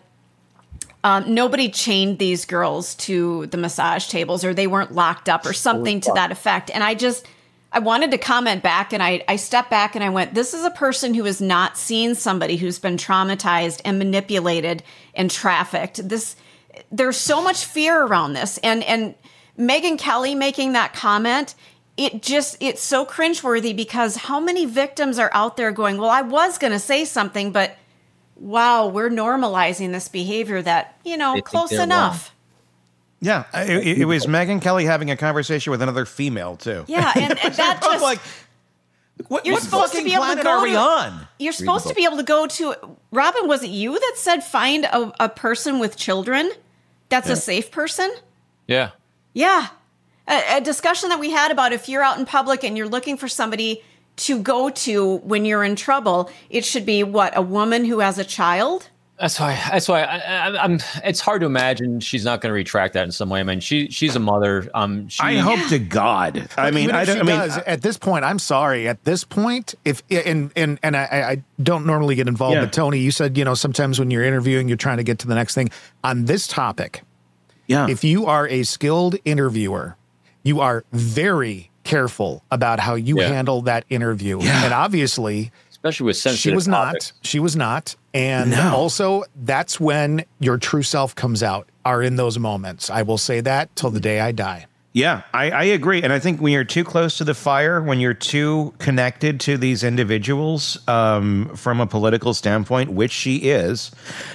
um, nobody chained these girls to the massage tables, or they weren't locked up or something to that effect. And I just, I wanted to comment back, and I, I stepped back and I went, this is a person who has not seen somebody who's been traumatized and manipulated and trafficked. This, there's so much fear around this. And, and Megyn Kelly making that comment, it just, it's so cringeworthy, because how many victims are out there going, well, I was going to say something, but wow, we're normalizing this behavior that, you know, close enough. Yeah, it, it was Megyn Kelly having a conversation with another female too. Yeah, and, and that I was just like, what, you're what supposed to fucking be able to planet go are we to, on? You're supposed to be able to go to Robin. Was it you that said find a, a person with children that's Yeah. a safe person? Yeah. Yeah, a, a discussion that we had about if you're out in public and you're looking for somebody to go to when you're in trouble, it should be what, a woman who has a child. That's why. That's why I, I, I'm. It's hard to imagine she's not going to retract that in some way. I mean, she she's a mother. Um, she, I hope to God. I But mean, even I if don't. she I mean, does, at this point, I'm sorry. At this point, if and and and I, I don't normally get involved, Yeah. but Tony, you said you know sometimes when you're interviewing, you're trying to get to the next thing on this topic. Yeah. If you are a skilled interviewer, you are very careful about how you Yeah. handle that interview, Yeah. and obviously, especially with sensitive she was topics. not. She was not. And No. also, that's when your true self comes out, are in those moments. I will say that till the day I die. Yeah, I, I agree. And I think when you're too close to the fire, when you're too connected to these individuals um, from a political standpoint, which she is,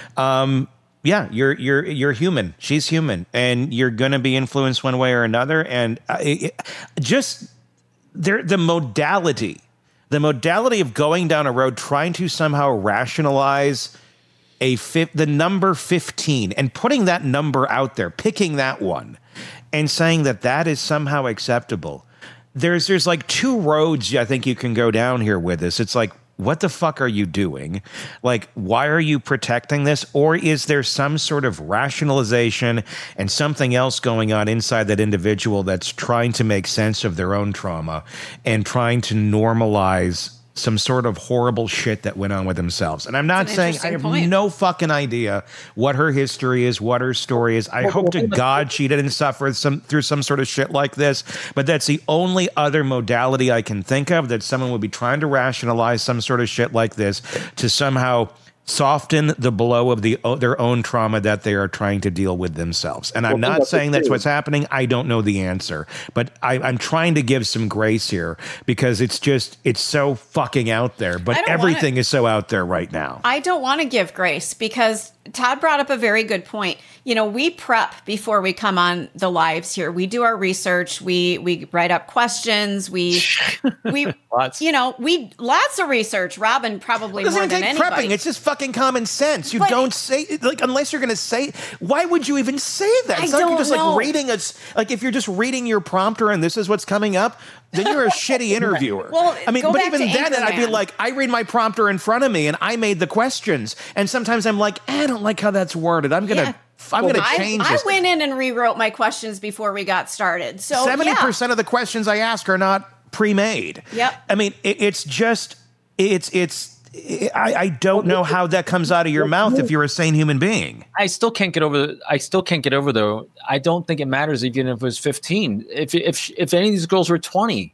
um, yeah, you're you're you're human. She's human, and you're going to be influenced one way or another. And uh, it, just there, the modality, the modality of going down a road trying to somehow rationalize a fif- the number fifteen and putting that number out there, picking that one, and saying that that is somehow acceptable. There's there's like two roads I think you can go down here with this. It's like, what the fuck are you doing? Like, why are you protecting this? Or is there some sort of rationalization and something else going on inside that individual that's trying to make sense of their own trauma and trying to normalize some sort of horrible shit that went on with themselves? And I'm not That's an saying I interesting have point. no fucking idea what her history is, what her story is. I hope to God she didn't suffer some through some sort of shit like this. But that's the only other modality I can think of that someone would be trying to rationalize some sort of shit like this to somehow soften the blow of the their own trauma that they are trying to deal with themselves. And I'm Well, not that's saying that's true. what's happening. I don't know the answer, but I, I'm trying to give some grace here because it's just it's so fucking out there. But I don't everything wanna- is so out there right now. I don't want to give grace, because Todd brought up a very good point. You know, we prep before we come on the lives here. We do our research. We we write up questions. We we Lots. you know we lots of research. Robin probably It doesn't more even than take anybody. prepping. It's just fucking common sense. You But- don't say like unless you're going to say. Why would you even say that? I It's not like don't you're just know. like reading a s- like if you're just reading your prompter and this is what's coming up, then you're a shitty interviewer. Well, I mean, go but back even to then, I'd be Anchorman. like, I read my prompter in front of me and I made the questions, and sometimes I'm like, eh, I don't like how that's worded. I'm gonna. Yeah. I'm going to I, change I this. went in and rewrote my questions before we got started. So Seventy yeah. percent of the questions I ask are not pre-made. Yep. I mean, it, it's just it's it's. I, I don't know how that comes out of your mouth if you're a sane human being. I still can't get over. I still can't get over though. I don't think it matters even if it was fifteen. If if if any of these girls were twenty,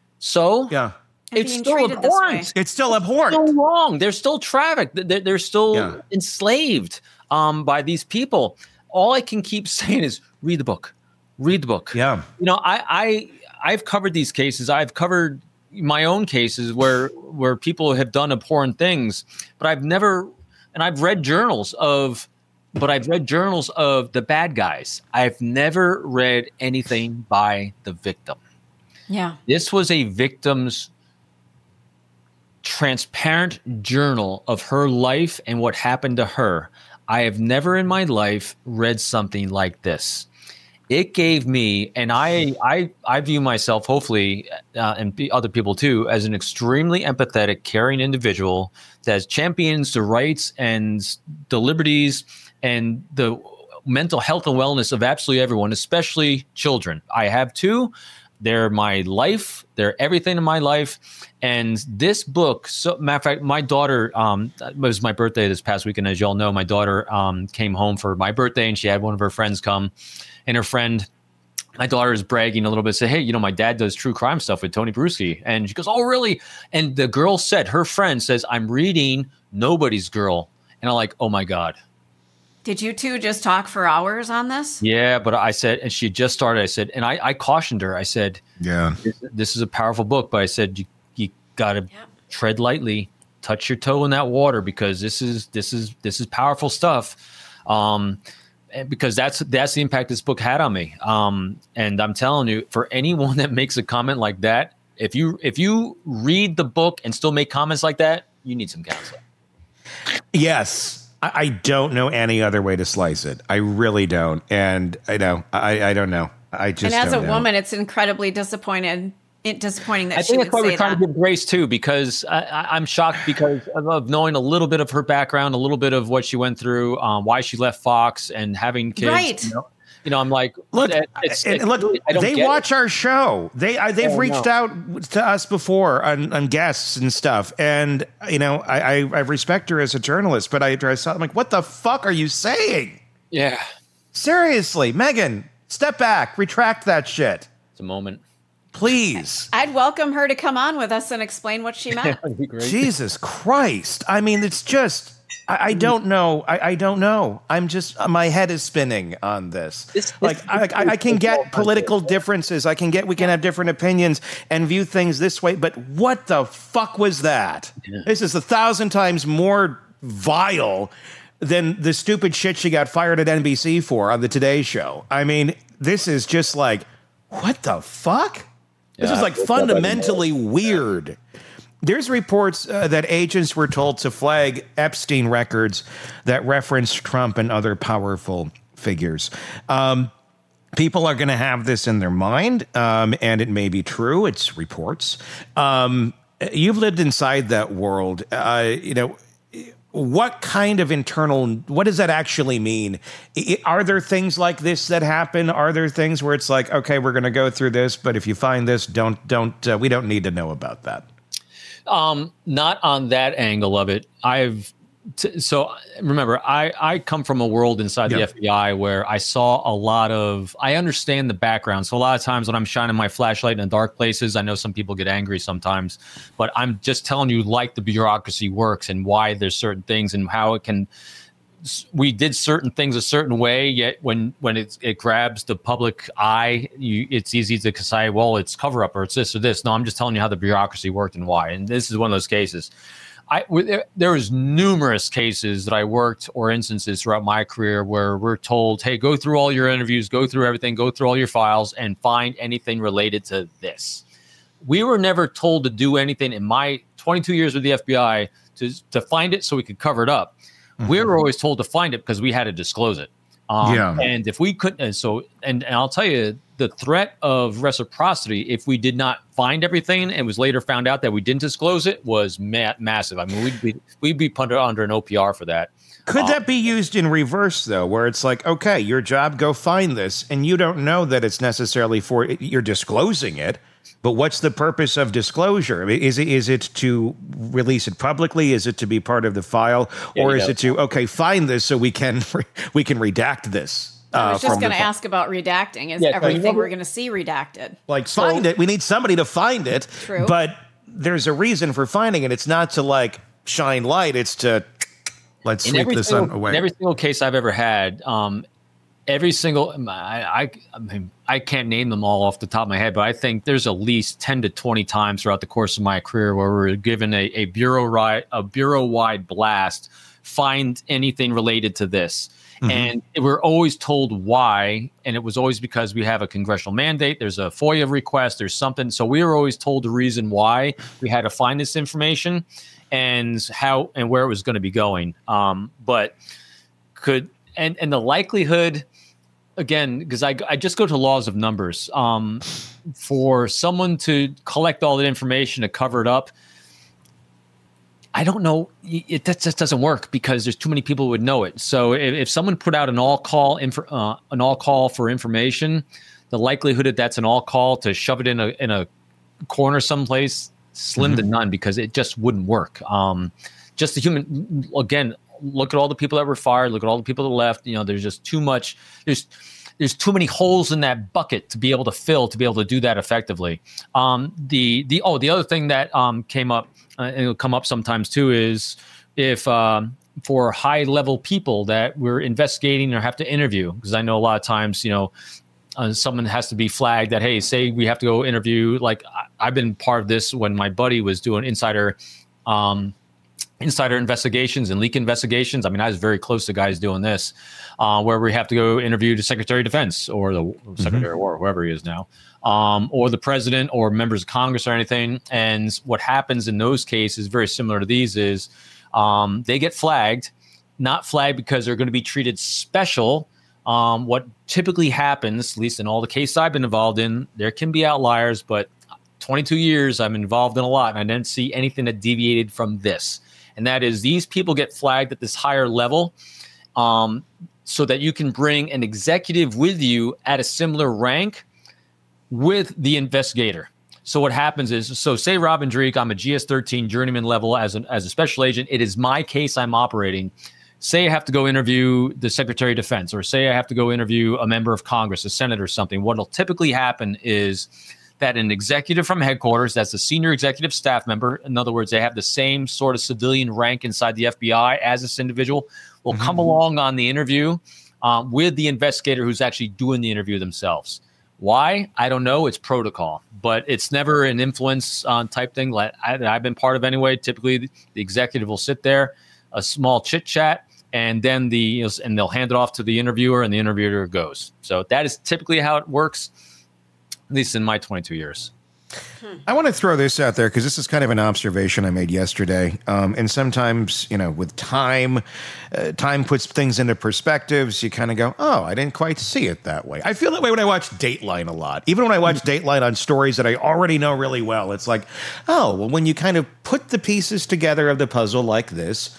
so yeah, And it's being still treated this abhorrent. It's still abhorrent. Still wrong. They're still trafficked. They're, they're still Yeah. enslaved um, by these people. All I can keep saying is read the book. Read the book. Yeah. You know, I I I've covered these cases. I've covered my own cases where where people have done abhorrent things, but I've never, and I've read journals of but I've read journals of the bad guys. I've never read anything by the victim. Yeah. This was a victim's transparent journal of her life and what happened to her. I have never in my life read something like this. It gave me, and I I, I view myself, hopefully, uh, and other people too, as an extremely empathetic, caring individual that champions the rights and the liberties and the mental health and wellness of absolutely everyone, especially children. I have two. They're my life. They're everything in my life. And this book, so matter of fact, my daughter, um, it was my birthday this past weekend, as y'all know. My daughter um, came home for my birthday, and she had one of her friends come. And her friend, my daughter is bragging a little bit, say, hey, you know, my dad does true crime stuff with Tony Bruschi. And she goes, oh, really? And the girl said, her friend says, I'm reading Nobody's Girl. And I'm like, oh, my God. Did you two just talk for hours on this? Yeah, but I said, and she just started, I said, and I, I cautioned her. I said, yeah, this, this is a powerful book, but I said, you, you got to yeah. tread lightly, touch your toe in that water, because this is, this is, this is powerful stuff. Um, because that's, that's the impact this book had on me. Um, and I'm telling you, for anyone that makes a comment like that, if you, if you read the book and still make comments like that, you need some counseling. Yes. I don't know any other way to slice it. I really don't. And I know, I, I don't know. I just And as a don't know. woman, it's incredibly disappointed. It disappointing that I she think would that's why say we're trying that. to give grace too, because I, I, I'm shocked because of knowing a little bit of her background, a little bit of what she went through, um, why she left Fox, and having kids. Right. You know, you know I'm like, look, it's, and it's, look, I don't they get watch it. our show. They uh, they've Oh, reached no. out to us before on, on guests and stuff. And you know, I, I I respect her as a journalist, but I I saw I'm like, what the fuck are you saying? Yeah, seriously, Megan, step back, retract that shit. It's a moment. Please. I'd welcome her to come on with us and explain what she meant. Jesus Christ. I mean, it's just, I, I don't know. I, I don't know. I'm just, my head is spinning on this. This- like, this- I, I, I can get political differences. I can get, we can have different opinions and view things this way. But what the fuck was that? Yeah. This is a thousand times more vile than the stupid shit she got fired at N B C for on the Today Show. I mean, this is just like, what the fuck? This Yeah. is like fundamentally weird. There's reports uh, that agents were told to flag Epstein records that reference Trump and other powerful figures. Um, people are going to have this in their mind, um, and it may be true. It's reports. Um, you've lived inside that world. Uh, you know, what kind of internal, what does that actually mean? I, are there things like this that happen? Are there things where it's like, okay, we're going to go through this, but if you find this, don't, don't, uh, we don't need to know about that. Um, not on that angle of it. I've t- so remember, I I come from a world inside the Yeah. F B I where I saw a lot of. I understand the background. So a lot of times when I'm shining my flashlight in dark places, I know some people get angry sometimes, but I'm just telling you like the bureaucracy works and why there's certain things and how it can. We did certain things a certain way, yet when when it, it grabs the public eye, you, it's easy to say, well, it's cover up or it's this or this. No, I'm just telling you how the bureaucracy worked and why. And this is one of those cases. I there, there was numerous cases that I worked or instances throughout my career where we're told, hey, go through all your interviews, go through everything, go through all your files and find anything related to this. We were never told to do anything in my twenty-two years with the F B I to, to find it so we could cover it up. We were always told to find it because we had to disclose it. Um, Yeah. And if we couldn't, and so, and, and I'll tell you, the threat of reciprocity, if we did not find everything and was later found out that we didn't disclose it, was ma- massive. I mean, we'd be we'd be put under an O P R for that. Could Um, that be used in reverse, though, where it's like, okay, your job, go find this, and you don't know that it's necessarily for, you're disclosing it, but what's the purpose of disclosure? I mean, is it is it to release it publicly? Is it to be part of the file? Yeah, or you is know. it to, okay, find this so we can we can redact this? I uh, was just from going the to fi- ask about redacting. Is Yeah, so you everything know- we're going to see redacted? Like, find it. We need somebody to find it. True. But there's a reason for finding it. It's not to, like, shine light. It's to, let's in sweep every this single, un- away. in every single case I've ever had, um, every single, I, I, I mean, I can't name them all off the top of my head, but I think there's at least ten to twenty times throughout the course of my career where we were given a, a bureau ri- a bureau wide blast, find anything related to this. Mm-hmm. And we're always told why. And it was always because we have a congressional mandate. There's a FOIA request. There's something. So we were always told the reason why we had to find this information and how and where it was going to be going. Um, but could and, and the likelihood, again, because I, I just go to laws of numbers, um, for someone to collect all that information to cover it up, I don't know. It that just doesn't work because there's too many people who would know it. So if, if someone put out an all call, inf- uh, an all call for information, the likelihood that that's an all call to shove it in a in a corner someplace, slim mm-hmm. to none, because it just wouldn't work. Um, just the human, again, look at all the people that were fired. Look at all the people that left. You know, there's just too much. There's there's too many holes in that bucket to be able to fill to be able to do that effectively. Um, the the oh the other thing that um, came up. Uh, and it'll come up sometimes too, is if um, for high level people that we're investigating or have to interview, because I know a lot of times, you know, uh, someone has to be flagged that, hey, say we have to go interview. Like I, I've been part of this when my buddy was doing insider um, insider investigations and leak investigations. I mean, I was very close to guys doing this, uh, where we have to go interview the Secretary of Defense or the Secretary mm-hmm. of War, whoever he is now. Um, or the president or members of Congress or anything. And what happens in those cases, very similar to these, is um, they get flagged, not flagged because they're going to be treated special. Um, what typically happens, at least in all the cases I've been involved in, there can be outliers, but twenty-two years I'm involved in a lot, and I didn't see anything that deviated from this. And that is these people get flagged at this higher level um, so that you can bring an executive with you at a similar rank with the investigator. So what happens is, so say Robin Dreek, I'm a G S thirteen journeyman level as, an, as a special agent. It is my case I'm operating. Say I have to go interview the Secretary of Defense, or say I have to go interview a member of Congress, a senator or something. What will typically happen is that an executive from headquarters, that's a senior executive staff member, in other words, they have the same sort of civilian rank inside the F B I as this individual, will mm-hmm. come along on the interview um, with the investigator who's actually doing the interview themselves. Why? I don't know. It's protocol, but it's never an influence uh, type thing like I, that I've been part of anyway. Typically, the, the executive will sit there, a small chit chat, and then the you know, and they'll hand it off to the interviewer, and the interviewer goes. So that is typically how it works, at least in my twenty-two years. I want to throw this out there because this is kind of an observation I made yesterday. Um, and sometimes, you know, with time, uh, time puts things into perspectives. You kind of go, oh, I didn't quite see it that way. I feel that way when I watch Dateline a lot. Even when I watch Dateline on stories that I already know really well, it's like, oh, well, when you kind of put the pieces together of the puzzle like this,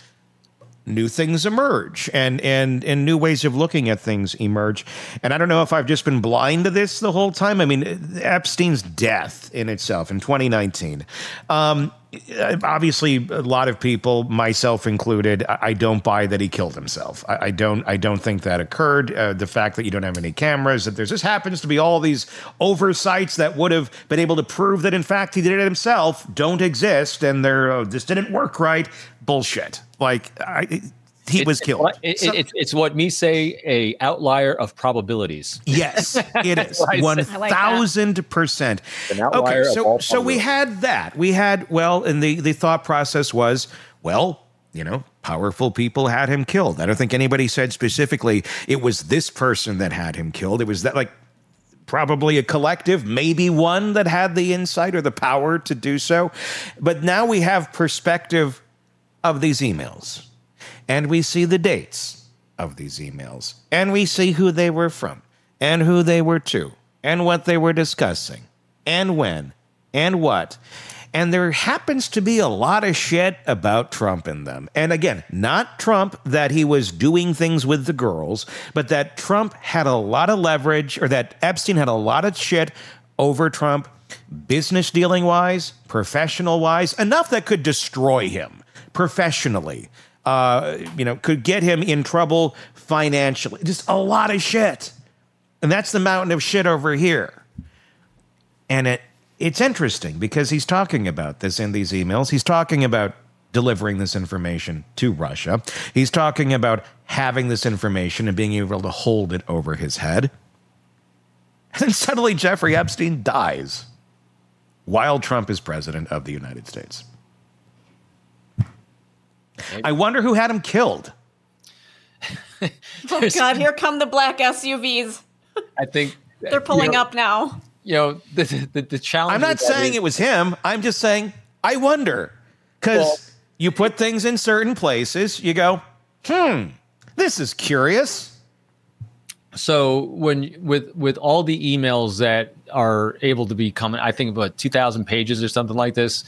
new things emerge and, and, and new ways of looking at things emerge. And I don't know if I've just been blind to this the whole time. I mean, Epstein's death in itself in twenty nineteen, um, obviously a lot of people, myself included, I don't buy that he killed himself. I, I don't, I don't think that occurred. Uh, the fact that you don't have any cameras, that there just happens to be all these oversights that would have been able to prove that in fact he did it himself don't exist. And they're, oh, this didn't work right. Bullshit. Like I, he it, was killed. It, it, it, it's what me say a outlier of probabilities. Yes, it is one thousand percent. Okay, so so we had that. We had well, and the the thought process was well, you know, powerful people had him killed. I don't think anybody said specifically it was this person that had him killed. It was that like. Probably a collective, maybe one that had the insight or the power to do so. But now we have perspective of these emails, and we see the dates of these emails, and we see who they were from, and who they were to, and what they were discussing, and when, and what. And there happens to be a lot of shit about Trump in them. And again, not Trump that he was doing things with the girls, but that Trump had a lot of leverage, or that Epstein had a lot of shit over Trump, business dealing wise, professional wise, enough that could destroy him professionally, uh, you know, could get him in trouble financially. Just a lot of shit. And that's the mountain of shit over here. And it, It's interesting because he's talking about this in these emails. He's talking about delivering this information to Russia. He's talking about having this information and being able to hold it over his head. And then suddenly Jeffrey Epstein dies while Trump is president of the United States. Maybe. I wonder who had him killed. Oh God, here come the black S U Vs. I think they're pulling you know, up now. You know, the the, the challenge. I'm not saying is, it was him. I'm just saying I wonder because well, you put things in certain places. You go, hmm, this is curious. So when with with all the emails that are able to be coming, I think about two thousand pages or something like this.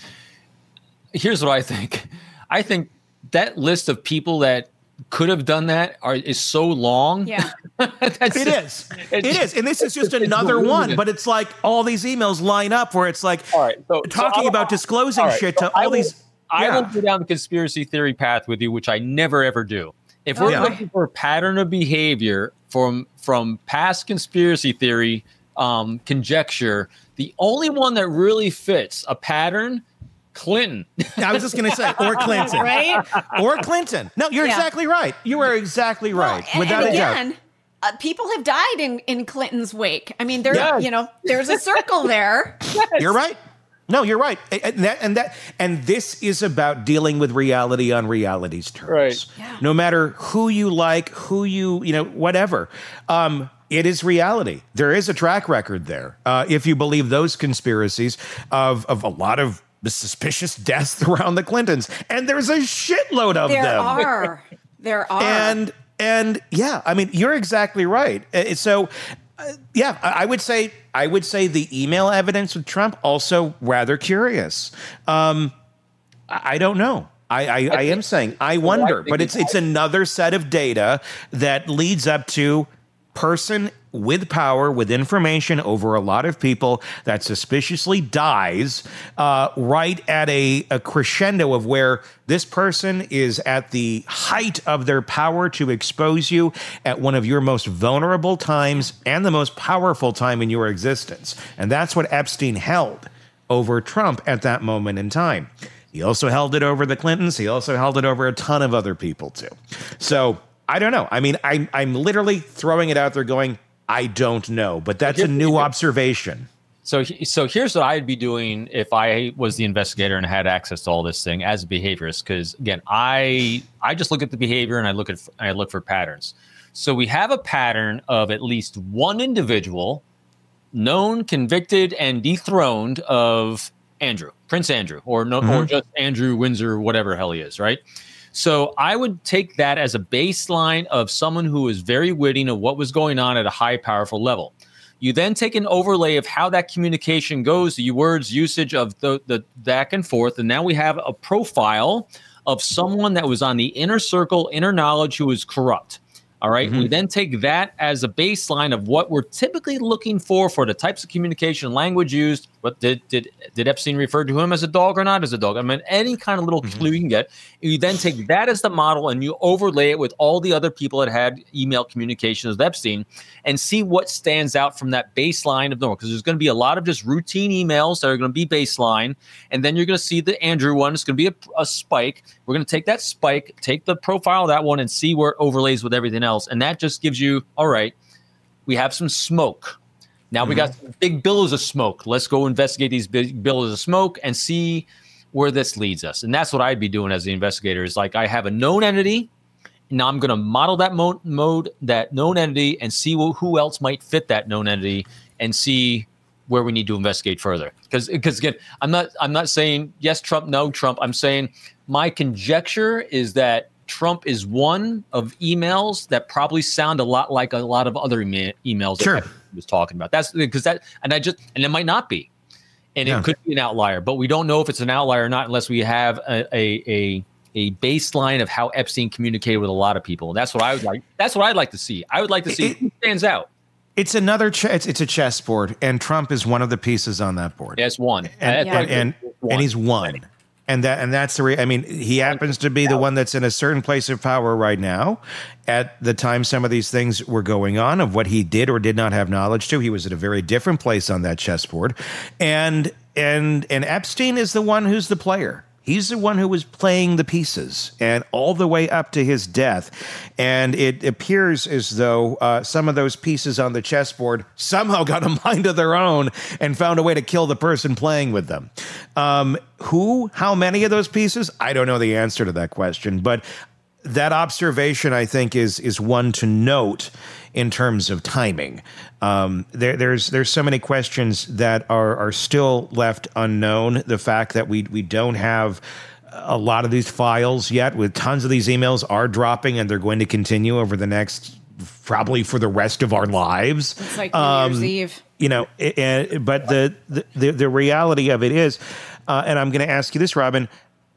Here's what I think. I think that list of people that could have done that are is so long. Yeah, it is. It is, and this is just another one. But it's like all these emails line up where it's like all right, so, talking so about disclosing all right, shit so to all I will, these. I yeah. won't go down the conspiracy theory path with you, which I never ever do. If we're yeah. looking for a pattern of behavior from from past conspiracy theory um, conjecture, the only one that really fits a pattern. Clinton. I was just going to say, or Clinton. Right? Or Clinton. No, you're Yeah. exactly right. You are exactly right. Well, Without and a again, doubt. Uh, people have died in, in Clinton's wake. I mean, there, Yes. you know, there's a circle there. You're right. No, you're right. And that, and that, and this is about dealing with reality on reality's terms. Right. Yeah. No matter who you like, who you, you know, whatever. Um, It is reality. There is a track record there. Uh, if you believe those conspiracies of, of a lot of the suspicious deaths around the Clintons. And there's a shitload of there them. There are. There are. And, and yeah, I mean, you're exactly right. Uh, So, uh, yeah, I I would say, I would say the email evidence with Trump also rather curious. Um, I, I don't know. I, I, I am saying, I wonder, but it's it's another set of data that leads up to person with power, with information over a lot of people that suspiciously dies uh, right at a, a crescendo of where this person is at the height of their power to expose you at one of your most vulnerable times and the most powerful time in your existence. And that's what Epstein held over Trump at that moment in time. He also held it over the Clintons. He also held it over a ton of other people, too. So I don't know. I mean, I'm, I'm literally throwing it out there going, I don't know. But that's a new observation. So, so here's what I'd be doing if I was the investigator and had access to all this thing as a behaviorist. Because again, I I just look at the behavior and I look at I look for patterns. So we have a pattern of at least one individual known, convicted, and dethroned of Andrew, Prince Andrew, or no, mm-hmm. or just Andrew Windsor, whatever the hell he is, right? So I would take that as a baseline of someone who is very witty of what was going on at a high, powerful level. You then take an overlay of how that communication goes, the words, usage of the, the back and forth, and now we have a profile of someone that was on the inner circle, inner knowledge, who is corrupt. All right. Mm-hmm. We then take that as a baseline of what we're typically looking for for the types of communication, language used. What did did did Epstein refer to him as a dog or not as a dog? I mean, any kind of little mm-hmm. clue you can get. You then take that as the model and you overlay it with all the other people that had email communications with Epstein and see what stands out from that baseline of normal. Because there's going to be a lot of just routine emails that are going to be baseline. And then you're going to see the Andrew one. It's going to be a, a spike. We're going to take that spike, take the profile of that one and see where it overlays with everything else. And that just gives you, all right, we have some smoke. Now mm-hmm. we got some big billows of smoke. Let's go investigate these big billows of smoke and see where this leads us. And that's what I'd be doing as the investigator is like, I have a known entity. Now I'm going to model that mo- mode, that known entity and see who, who else might fit that known entity and see where we need to investigate further. Because, because again, I'm not, I'm not saying yes, Trump, no, Trump. I'm saying my conjecture is that Trump is one of emails that probably sound a lot like a lot of other emails sure. that I was talking about. That's because that, and I just, and it might not be, and yeah. it could be an outlier, but we don't know if it's an outlier or not unless we have a a a, a baseline of how Epstein communicated with a lot of people. And that's what I would like. That's what I'd like to see. I would like to see it, who stands out. It's another. Ch- it's, it's a chessboard, and Trump is one of the pieces on that board. Yes, one, and yeah. and, and, one. and he's one. And that and that's the re- I mean, he happens to be the one that's in a certain place of power right now. At the time some of these things were going on, of what he did or did not have knowledge to, he was at a very different place on that chessboard. And and and Epstein is the one who's the player. He's the one who was playing the pieces, and all the way up to his death. And it appears as though uh, some of those pieces on the chessboard somehow got a mind of their own and found a way to kill the person playing with them. Um, who, how many of those pieces? I don't know the answer to that question. But that observation, I think, is is one to note in terms of timing. Um, there, there's there's so many questions that are are still left unknown. The fact that we we don't have a lot of these files yet, with tons of these emails are dropping, and they're going to continue over the next, probably for the rest of our lives. It's like New um, Year's Eve. You know, and, but the, the the reality of it is, uh, and I'm going to ask you this, Robin,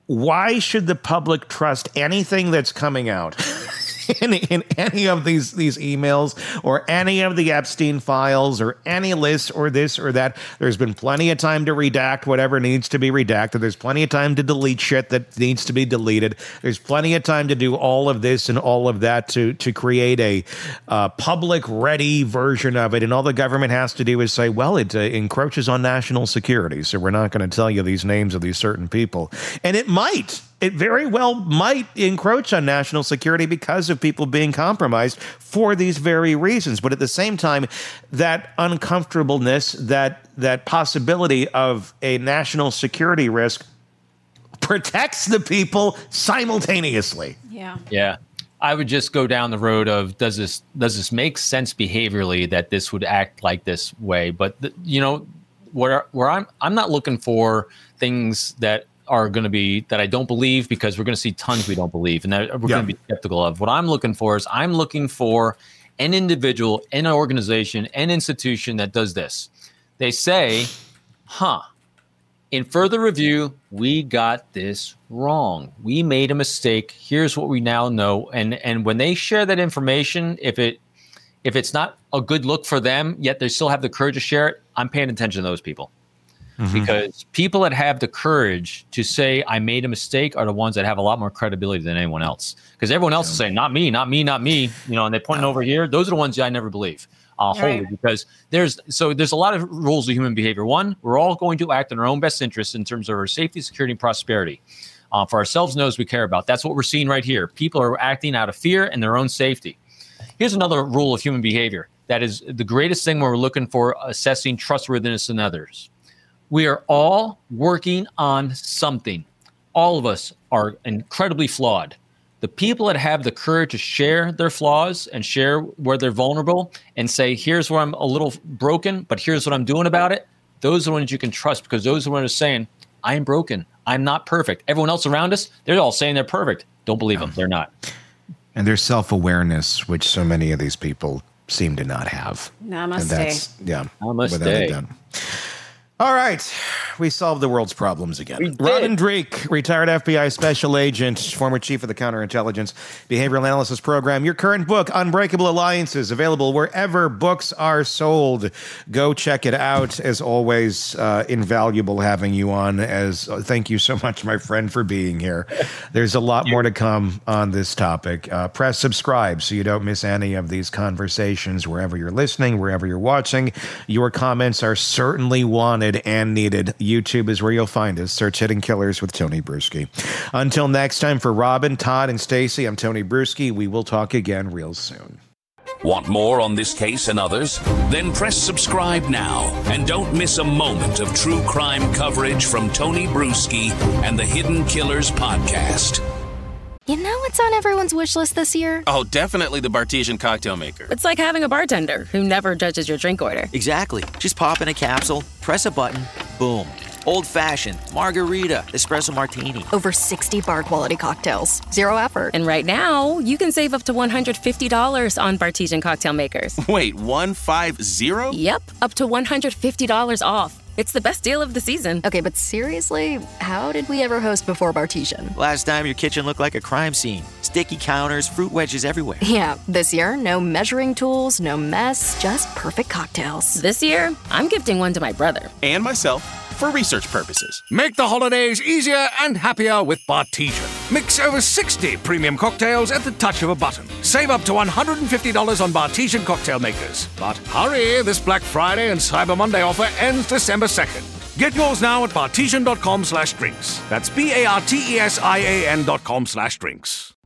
why should the public trust anything that's coming out in, in any of these these emails or any of the Epstein files or any list or this or that? There's been plenty of time to redact whatever needs to be redacted. There's plenty of time to delete shit that needs to be deleted. There's plenty of time to do all of this and all of that to to create a uh, public ready version of it. And all the government has to do is say, well, it uh, encroaches on national security, so we're not going to tell you these names of these certain people. And it might. It very well might encroach on national security because of people being compromised for these very reasons. But at the same time, that uncomfortableness, that that possibility of a national security risk protects the people simultaneously. Yeah. Yeah. I would just go down the road of, does this does this make sense behaviorally that this would act like this way? But, the, you know, where where I'm I'm not looking for things that are going to be that I don't believe, because we're going to see tons we don't believe and that we're yeah. going to be skeptical of. What I'm looking for is I'm looking for an individual, an organization, an institution that does this. They say, huh, in further review, we got this wrong. We made a mistake. Here's what we now know. And and when they share that information, if it if it's not a good look for them, yet they still have the courage to share it, I'm paying attention to those people. Mm-hmm. Because people that have the courage to say, I made a mistake, are the ones that have a lot more credibility than anyone else. Because everyone else yeah. is saying, not me, not me, not me. You know, and they're pointing over here. Those are the ones I never believe. Uh, right. Wholly, because there's so there's a lot of rules of human behavior. One, we're all going to act in our own best interest in terms of our safety, security, and prosperity. Uh, for ourselves and those we care about. That's what we're seeing right here. People are acting out of fear and their own safety. Here's another rule of human behavior. That is the greatest thing when we're looking for assessing trustworthiness in others. We are all working on something. All of us are incredibly flawed. The people that have the courage to share their flaws and share where they're vulnerable and say, here's where I'm a little broken, but here's what I'm doing about it, those are the ones you can trust, because those are the ones saying, I'm broken. I'm not perfect. Everyone else around us, they're all saying they're perfect. Don't believe them. They're not. And there's self-awareness, which so many of these people seem to not have. Namaste. And that's, yeah. Namaste. All right. We solved the world's problems again. Robin Dreeke, retired F B I special agent, former chief of the Counterintelligence Behavioral Analysis Program. Your current book, Unbreakable Alliances, available wherever books are sold. Go check it out. As always, uh, invaluable having you on. As uh, thank you so much, my friend, for being here. There's a lot more to come on this topic. Uh, press subscribe so you don't miss any of these conversations wherever you're listening, wherever you're watching. Your comments are certainly wanted and needed. YouTube is where you'll find us. Search Hidden Killers with Tony Bruschi. Until next time, for Robin, Todd, and Stacy, I'm Tony Bruschi. We will talk again real soon. Want more on this case and others? Then press subscribe now and don't miss a moment of true crime coverage from Tony Bruschi and the Hidden Killers podcast. You know what's on everyone's wish list this year? Oh, definitely the Bartesian cocktail maker. It's like having a bartender who never judges your drink order. Exactly. Just pop in a capsule, press a button, boom. Old-fashioned, margarita, espresso martini. Over sixty bar-quality cocktails. Zero effort. And right now, you can save up to one hundred fifty dollars on Bartesian cocktail makers. Wait, one five zero? Yep, up to one hundred fifty dollars off. It's the best deal of the season. Okay, but seriously, how did we ever host before Bartesian? Last time your kitchen looked like a crime scene. Sticky counters, fruit wedges everywhere. Yeah, this year, no measuring tools, no mess, just perfect cocktails. This year, I'm gifting one to my brother. And myself, for research purposes. Make the holidays easier and happier with Bartesian. Mix over sixty premium cocktails at the touch of a button. Save up to one hundred fifty dollars on Bartesian cocktail makers. But hurry, this Black Friday and Cyber Monday offer ends December second. Get yours now at bartesian dot com slash drinks. That's B A R T E S I A N dot com slash drinks.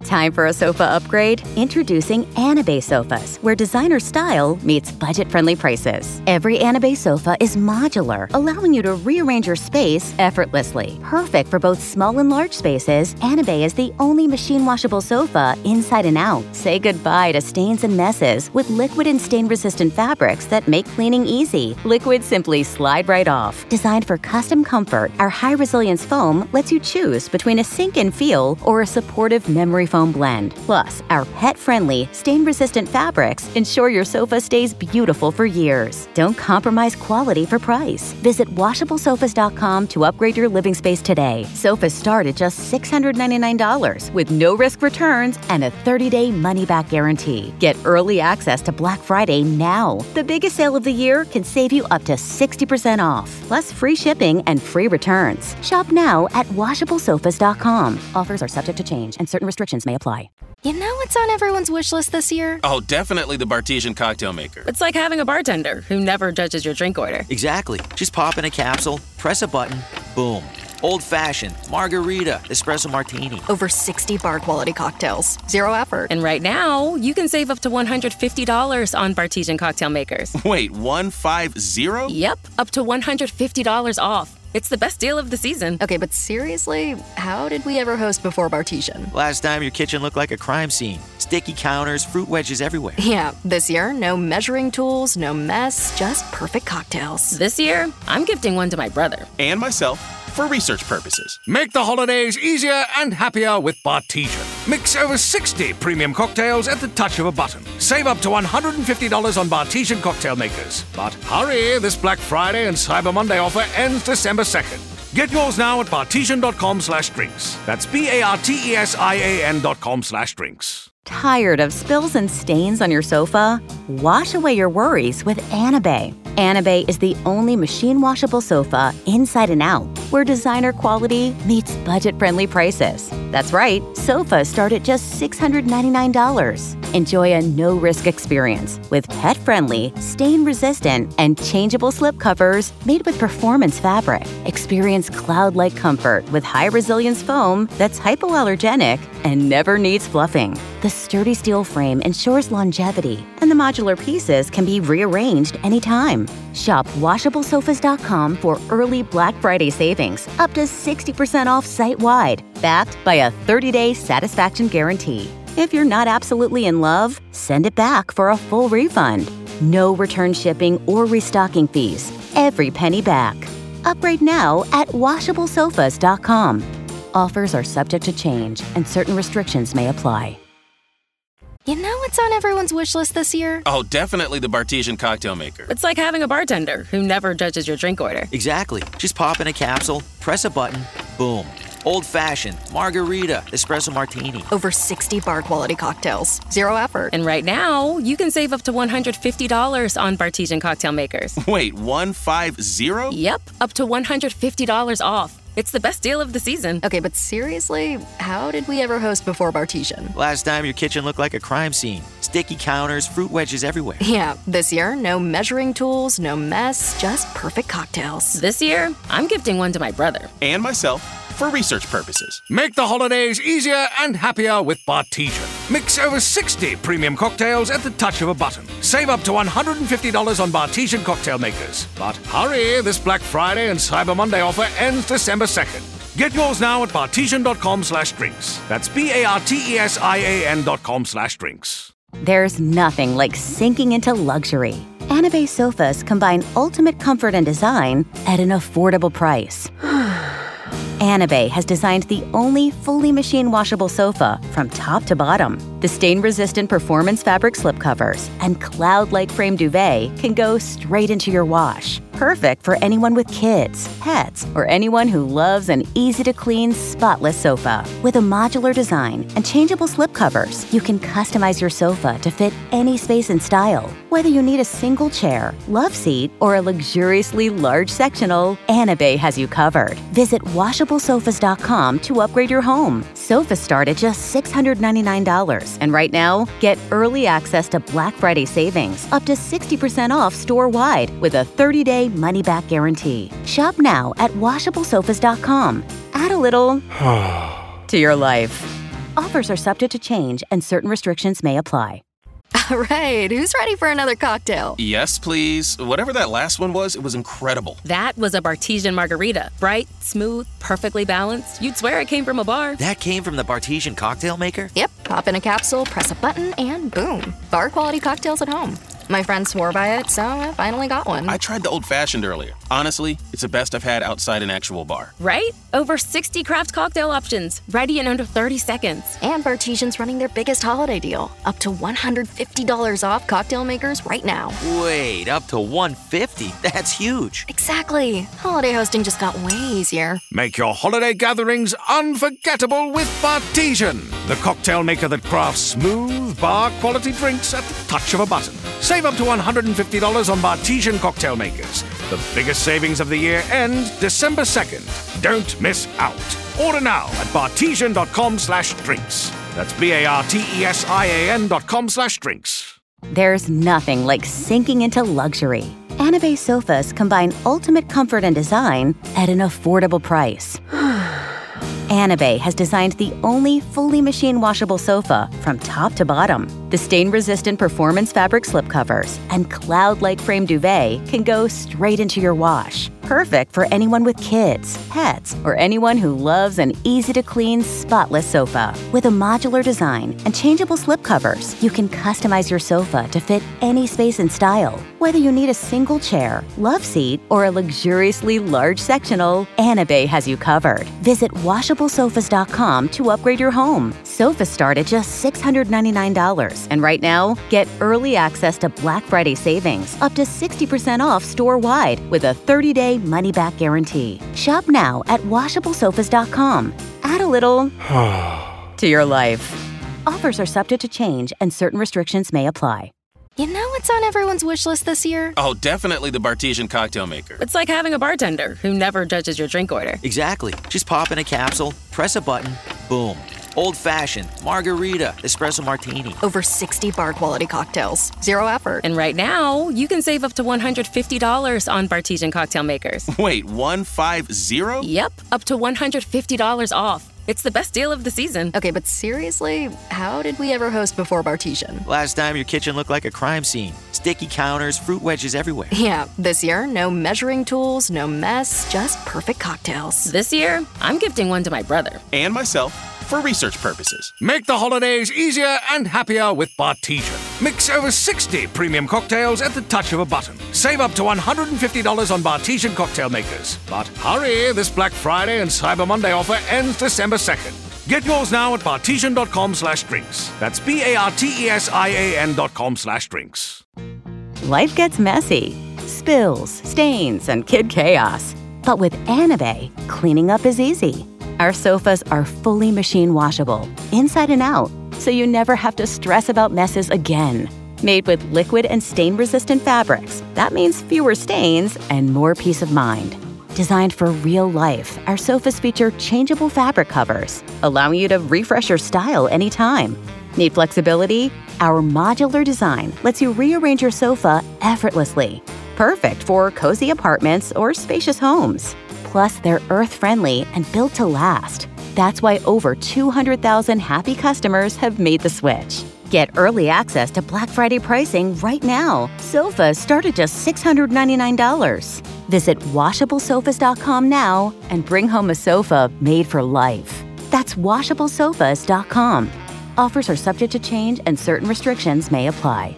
Time for a sofa upgrade? Introducing Anabay Sofas, where designer style meets budget-friendly prices. Every Anabay sofa is modular, allowing you to rearrange your space effortlessly. Perfect for both small and large spaces, Anabay is the only machine-washable sofa inside and out. Say goodbye to stains and messes with liquid and stain-resistant fabrics that make cleaning easy. Liquids simply slide right off. Designed for custom comfort, our high-resilience foam lets you choose between a sink-in feel or a supportive memory foam blend. Plus, our pet-friendly, stain-resistant fabrics ensure your sofa stays beautiful for years. Don't compromise quality for price. Visit washable sofas dot com to upgrade your living space today. Sofas start at just six hundred ninety-nine dollars with no-risk returns and a thirty-day money-back guarantee. Get early access to Black Friday now. The biggest sale of the year can save you up to sixty percent off, plus free shipping and free returns. Shop now at washable sofas dot com. Offers are subject to change and certain restrictions may apply. You know what's on everyone's wish list this year? Oh, definitely the Bartesian cocktail maker. It's like having a bartender who never judges your drink order. Exactly. Just pop in a capsule, press a button, boom. Old-fashioned, margarita, espresso martini. Over sixty bar-quality cocktails. Zero effort. And right now, you can save up to one hundred fifty dollars on Bartesian cocktail makers. Wait, one five zero? Yep, up to one hundred fifty dollars off. It's the best deal of the season. Okay, but seriously, how did we ever host before Bartesian? Last time your kitchen looked like a crime scene. Sticky counters, fruit wedges everywhere. Yeah, this year, no measuring tools, no mess, just perfect cocktails. This year, I'm gifting one to my brother. And myself. For research purposes. Make the holidays easier and happier with Bartesian. Mix over sixty premium cocktails at the touch of a button. Save up to one hundred fifty dollars on Bartesian cocktail makers. But hurry, this Black Friday and Cyber Monday offer ends December second. Get yours now at bartesian dot com slash drinks. That's B A R T E S I A N dot com slash drinks. Tired of spills and stains on your sofa? Wash away your worries with Anabay. Anabay is the only machine-washable sofa inside and out, where designer quality meets budget-friendly prices. That's right, sofas start at just six hundred ninety-nine dollars. Enjoy a no-risk experience with pet-friendly, stain-resistant, and changeable slipcovers made with performance fabric. Experience cloud-like comfort with high-resilience foam that's hypoallergenic and never needs fluffing. The sturdy steel frame ensures longevity, and the modular pieces can be rearranged anytime. Shop washable sofas dot com for early Black Friday savings, up to sixty percent off site-wide, backed by a thirty-day satisfaction guarantee. If you're not absolutely in love, send it back for a full refund. No return shipping or restocking fees. Every penny back. Upgrade now at washable sofas dot com. Offers are subject to change, and certain restrictions may apply. You know what's on everyone's wish list this year? Oh, definitely the Bartesian cocktail maker. It's like having a bartender who never judges your drink order. Exactly. Just pop in a capsule, press a button, boom. Old-fashioned, margarita, espresso martini. Over sixty bar-quality cocktails. Zero effort. And right now, you can save up to one hundred fifty dollars on Bartesian cocktail makers. Wait, one five zero? Yep, up to one hundred fifty dollars off. It's the best deal of the season. Okay, but seriously, how did we ever host before Bartesian? Last time your kitchen looked like a crime scene. Sticky counters, fruit wedges everywhere. Yeah, this year, no measuring tools, no mess, just perfect cocktails. This year, I'm gifting one to my brother. And myself. For research purposes. Make the holidays easier and happier with Bartesian. Mix over sixty premium cocktails at the touch of a button. Save up to one hundred fifty dollars on Bartesian cocktail makers. But hurry, this Black Friday and Cyber Monday offer ends December second. Get yours now at bartesian dot com slash drinks. That's B A R T E S I A N dot com slash drinks. There's nothing like sinking into luxury. Anabay sofas combine ultimate comfort and design at an affordable price. Anabay has designed the only fully machine-washable sofa from top to bottom. The stain-resistant performance fabric slipcovers and cloud-like frame duvet can go straight into your wash. Perfect for anyone with kids, pets, or anyone who loves an easy-to-clean, spotless sofa. With a modular design and changeable slipcovers, you can customize your sofa to fit any space and style. Whether you need a single chair, love seat, or a luxuriously large sectional, Anabay has you covered. Visit washable sofas dot com to upgrade your home. Sofas start at just six hundred ninety-nine dollars. And right now, get early access to Black Friday savings, up to sixty percent off store-wide with a thirty-day money-back guarantee. Shop now at washable sofas dot com. Add a little to your life. Offers are subject to change and certain restrictions may apply. All right, who's ready for another cocktail? Yes, please. Whatever that last one was, it was incredible. That was a Bartesian margarita. Bright, smooth, perfectly balanced. You'd swear it came from a bar. That came from the Bartesian cocktail maker? Yep, pop in a capsule, press a button, and boom. Bar quality cocktails at home. My friend swore by it, so I finally got one. I tried the old-fashioned earlier. Honestly, it's the best I've had outside an actual bar. Right? Over sixty craft cocktail options, ready in under thirty seconds. And Bartesian's running their biggest holiday deal. Up to one hundred fifty dollars off cocktail makers right now. Wait, up to one hundred fifty dollars? That's huge. Exactly. Holiday hosting just got way easier. Make your holiday gatherings unforgettable with Bartesian, the cocktail maker that crafts smooth, bar-quality drinks at the touch of a button. Save up to one hundred fifty dollars on Bartesian cocktail makers. The biggest savings of the year ends December second. Don't miss out. Order now at bartesian.com slash drinks. That's B-A-R-T-E-S-I-A-N dot com slash drinks. There's nothing like sinking into luxury. Anabay sofas combine ultimate comfort and design at an affordable price. Anabay has designed the only fully machine washable sofa from top to bottom. The stain-resistant performance fabric slipcovers and cloud-like frame duvet can go straight into your wash. Perfect for anyone with kids, pets, or anyone who loves an easy-to-clean, spotless sofa. With a modular design and changeable slipcovers, you can customize your sofa to fit any space and style. Whether you need a single chair, love seat, or a luxuriously large sectional, Anabay has you covered. Visit washable sofas dot com to upgrade your home. Sofas start at just six hundred ninety-nine dollars. And right now, get early access to Black Friday savings, up to sixty percent off store-wide with a thirty-day money-back guarantee. Shop now at washable sofas dot com. Add a little to your life. Offers are subject to change and certain restrictions may apply. You know what's on everyone's wish list this year? Oh, definitely the Bartesian cocktail maker. It's like having a bartender who never judges your drink order. Exactly. Just pop in a capsule, press a button, boom. Old-fashioned, margarita, espresso martini. Over sixty bar-quality cocktails. Zero effort. And right now, you can save up to one hundred fifty dollars on Bartesian cocktail makers. Wait, one five zero? Yep, up to one hundred fifty dollars off. It's the best deal of the season. Okay, but seriously, how did we ever host before Bartesian? Last time your kitchen looked like a crime scene. Sticky counters, fruit wedges everywhere. Yeah, this year, no measuring tools, no mess, just perfect cocktails. This year, I'm gifting one to my brother. And myself, for research purposes. Make the holidays easier and happier with Bartesian. Mix over sixty premium cocktails at the touch of a button. Save up to one hundred fifty dollars on Bartesian cocktail makers. But hurry, this Black Friday and Cyber Monday offer ends December second. Get yours now at bartesian.com slash drinks. That's B-A-R-T-E-S-I-A-N dot com slash drinks. Life gets messy. Spills, stains, and kid chaos. But with Anabay, cleaning up is easy. Our sofas are fully machine washable, inside and out, so you never have to stress about messes again. Made with liquid and stain-resistant fabrics, that means fewer stains and more peace of mind. Designed for real life, our sofas feature changeable fabric covers, allowing you to refresh your style anytime. Need flexibility? Our modular design lets you rearrange your sofa effortlessly. Perfect for cozy apartments or spacious homes. Plus, they're earth-friendly and built to last. That's why over two hundred thousand happy customers have made the switch. Get early access to Black Friday pricing right now. Sofas start at just six hundred ninety-nine dollars. Visit washable sofas dot com now and bring home a sofa made for life. That's washable sofas dot com. Offers are subject to change and certain restrictions may apply.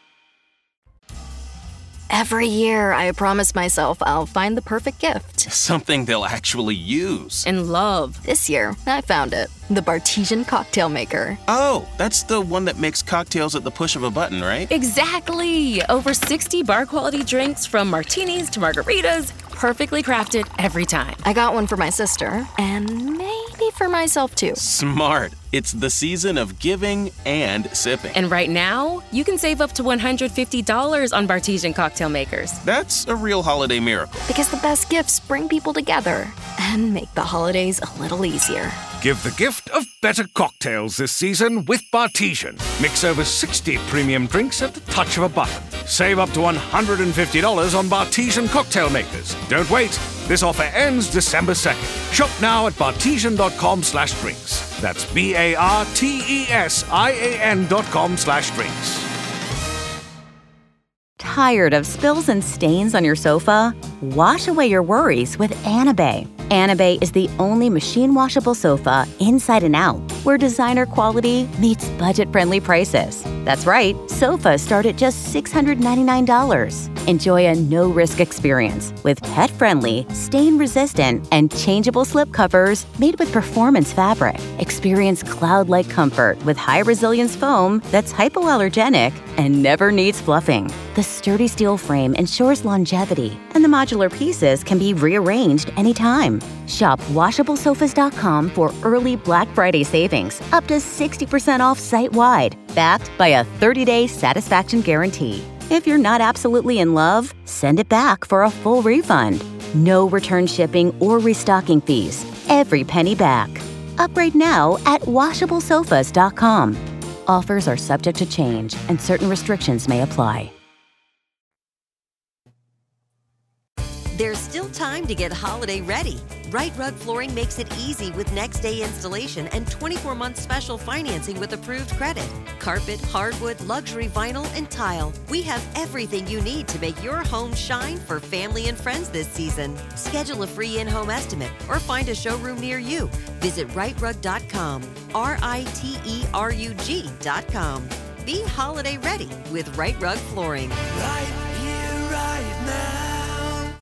Every year, I promise myself I'll find the perfect gift. Something they'll actually use. And love. This year, I found it. The Bartesian cocktail maker. Oh, that's the one that makes cocktails at the push of a button, right? Exactly. Over sixty bar-quality drinks from martinis to margaritas, perfectly crafted every time. I got one for my sister, and maybe for myself too. Smart. It's the season of giving and sipping. And right now, you can save up to one hundred fifty dollars on Bartesian cocktail makers. That's a real holiday miracle. Because the best gifts bring people together and make the holidays a little easier. Give the gift of better cocktails this season with Bartesian. Mix over sixty premium drinks at the touch of a button. Save up to one hundred fifty dollars on Bartesian cocktail makers. Don't wait. This offer ends December second. Shop now at bartesian.com slash drinks. That's B-A-R-T-E-S-I-A-N dot com slash drinks. Tired of spills and stains on your sofa? Wash away your worries with Anabei. Anabei is the only machine washable sofa inside and out, where designer quality meets budget-friendly prices. That's right, sofas start at just six hundred ninety-nine dollars. Enjoy a no-risk experience with pet-friendly, stain-resistant, and changeable slip covers made with performance fabric. Experience cloud-like comfort with high-resilience foam that's hypoallergenic and never needs fluffing. The sturdy steel frame ensures longevity, and the modular pieces can be rearranged anytime. Shop washabile sofas dot com for early Black Friday savings, up to sixty percent off site-wide, backed by a thirty-day satisfaction guarantee. If you're not absolutely in love, send it back for a full refund. No return shipping or restocking fees. Every penny back. Upgrade now at washabile sofas dot com. Offers are subject to change, and certain restrictions may apply. There's still time to get holiday ready. Right Rug Flooring makes it easy with next day installation and twenty-four month special financing with approved credit. Carpet, hardwood, luxury vinyl, and tile. We have everything you need to make your home shine for family and friends this season. Schedule a free in-home estimate or find a showroom near you. Visit right rug dot com, R I T E R U G dot com. Be holiday ready with Right Rug Flooring. Right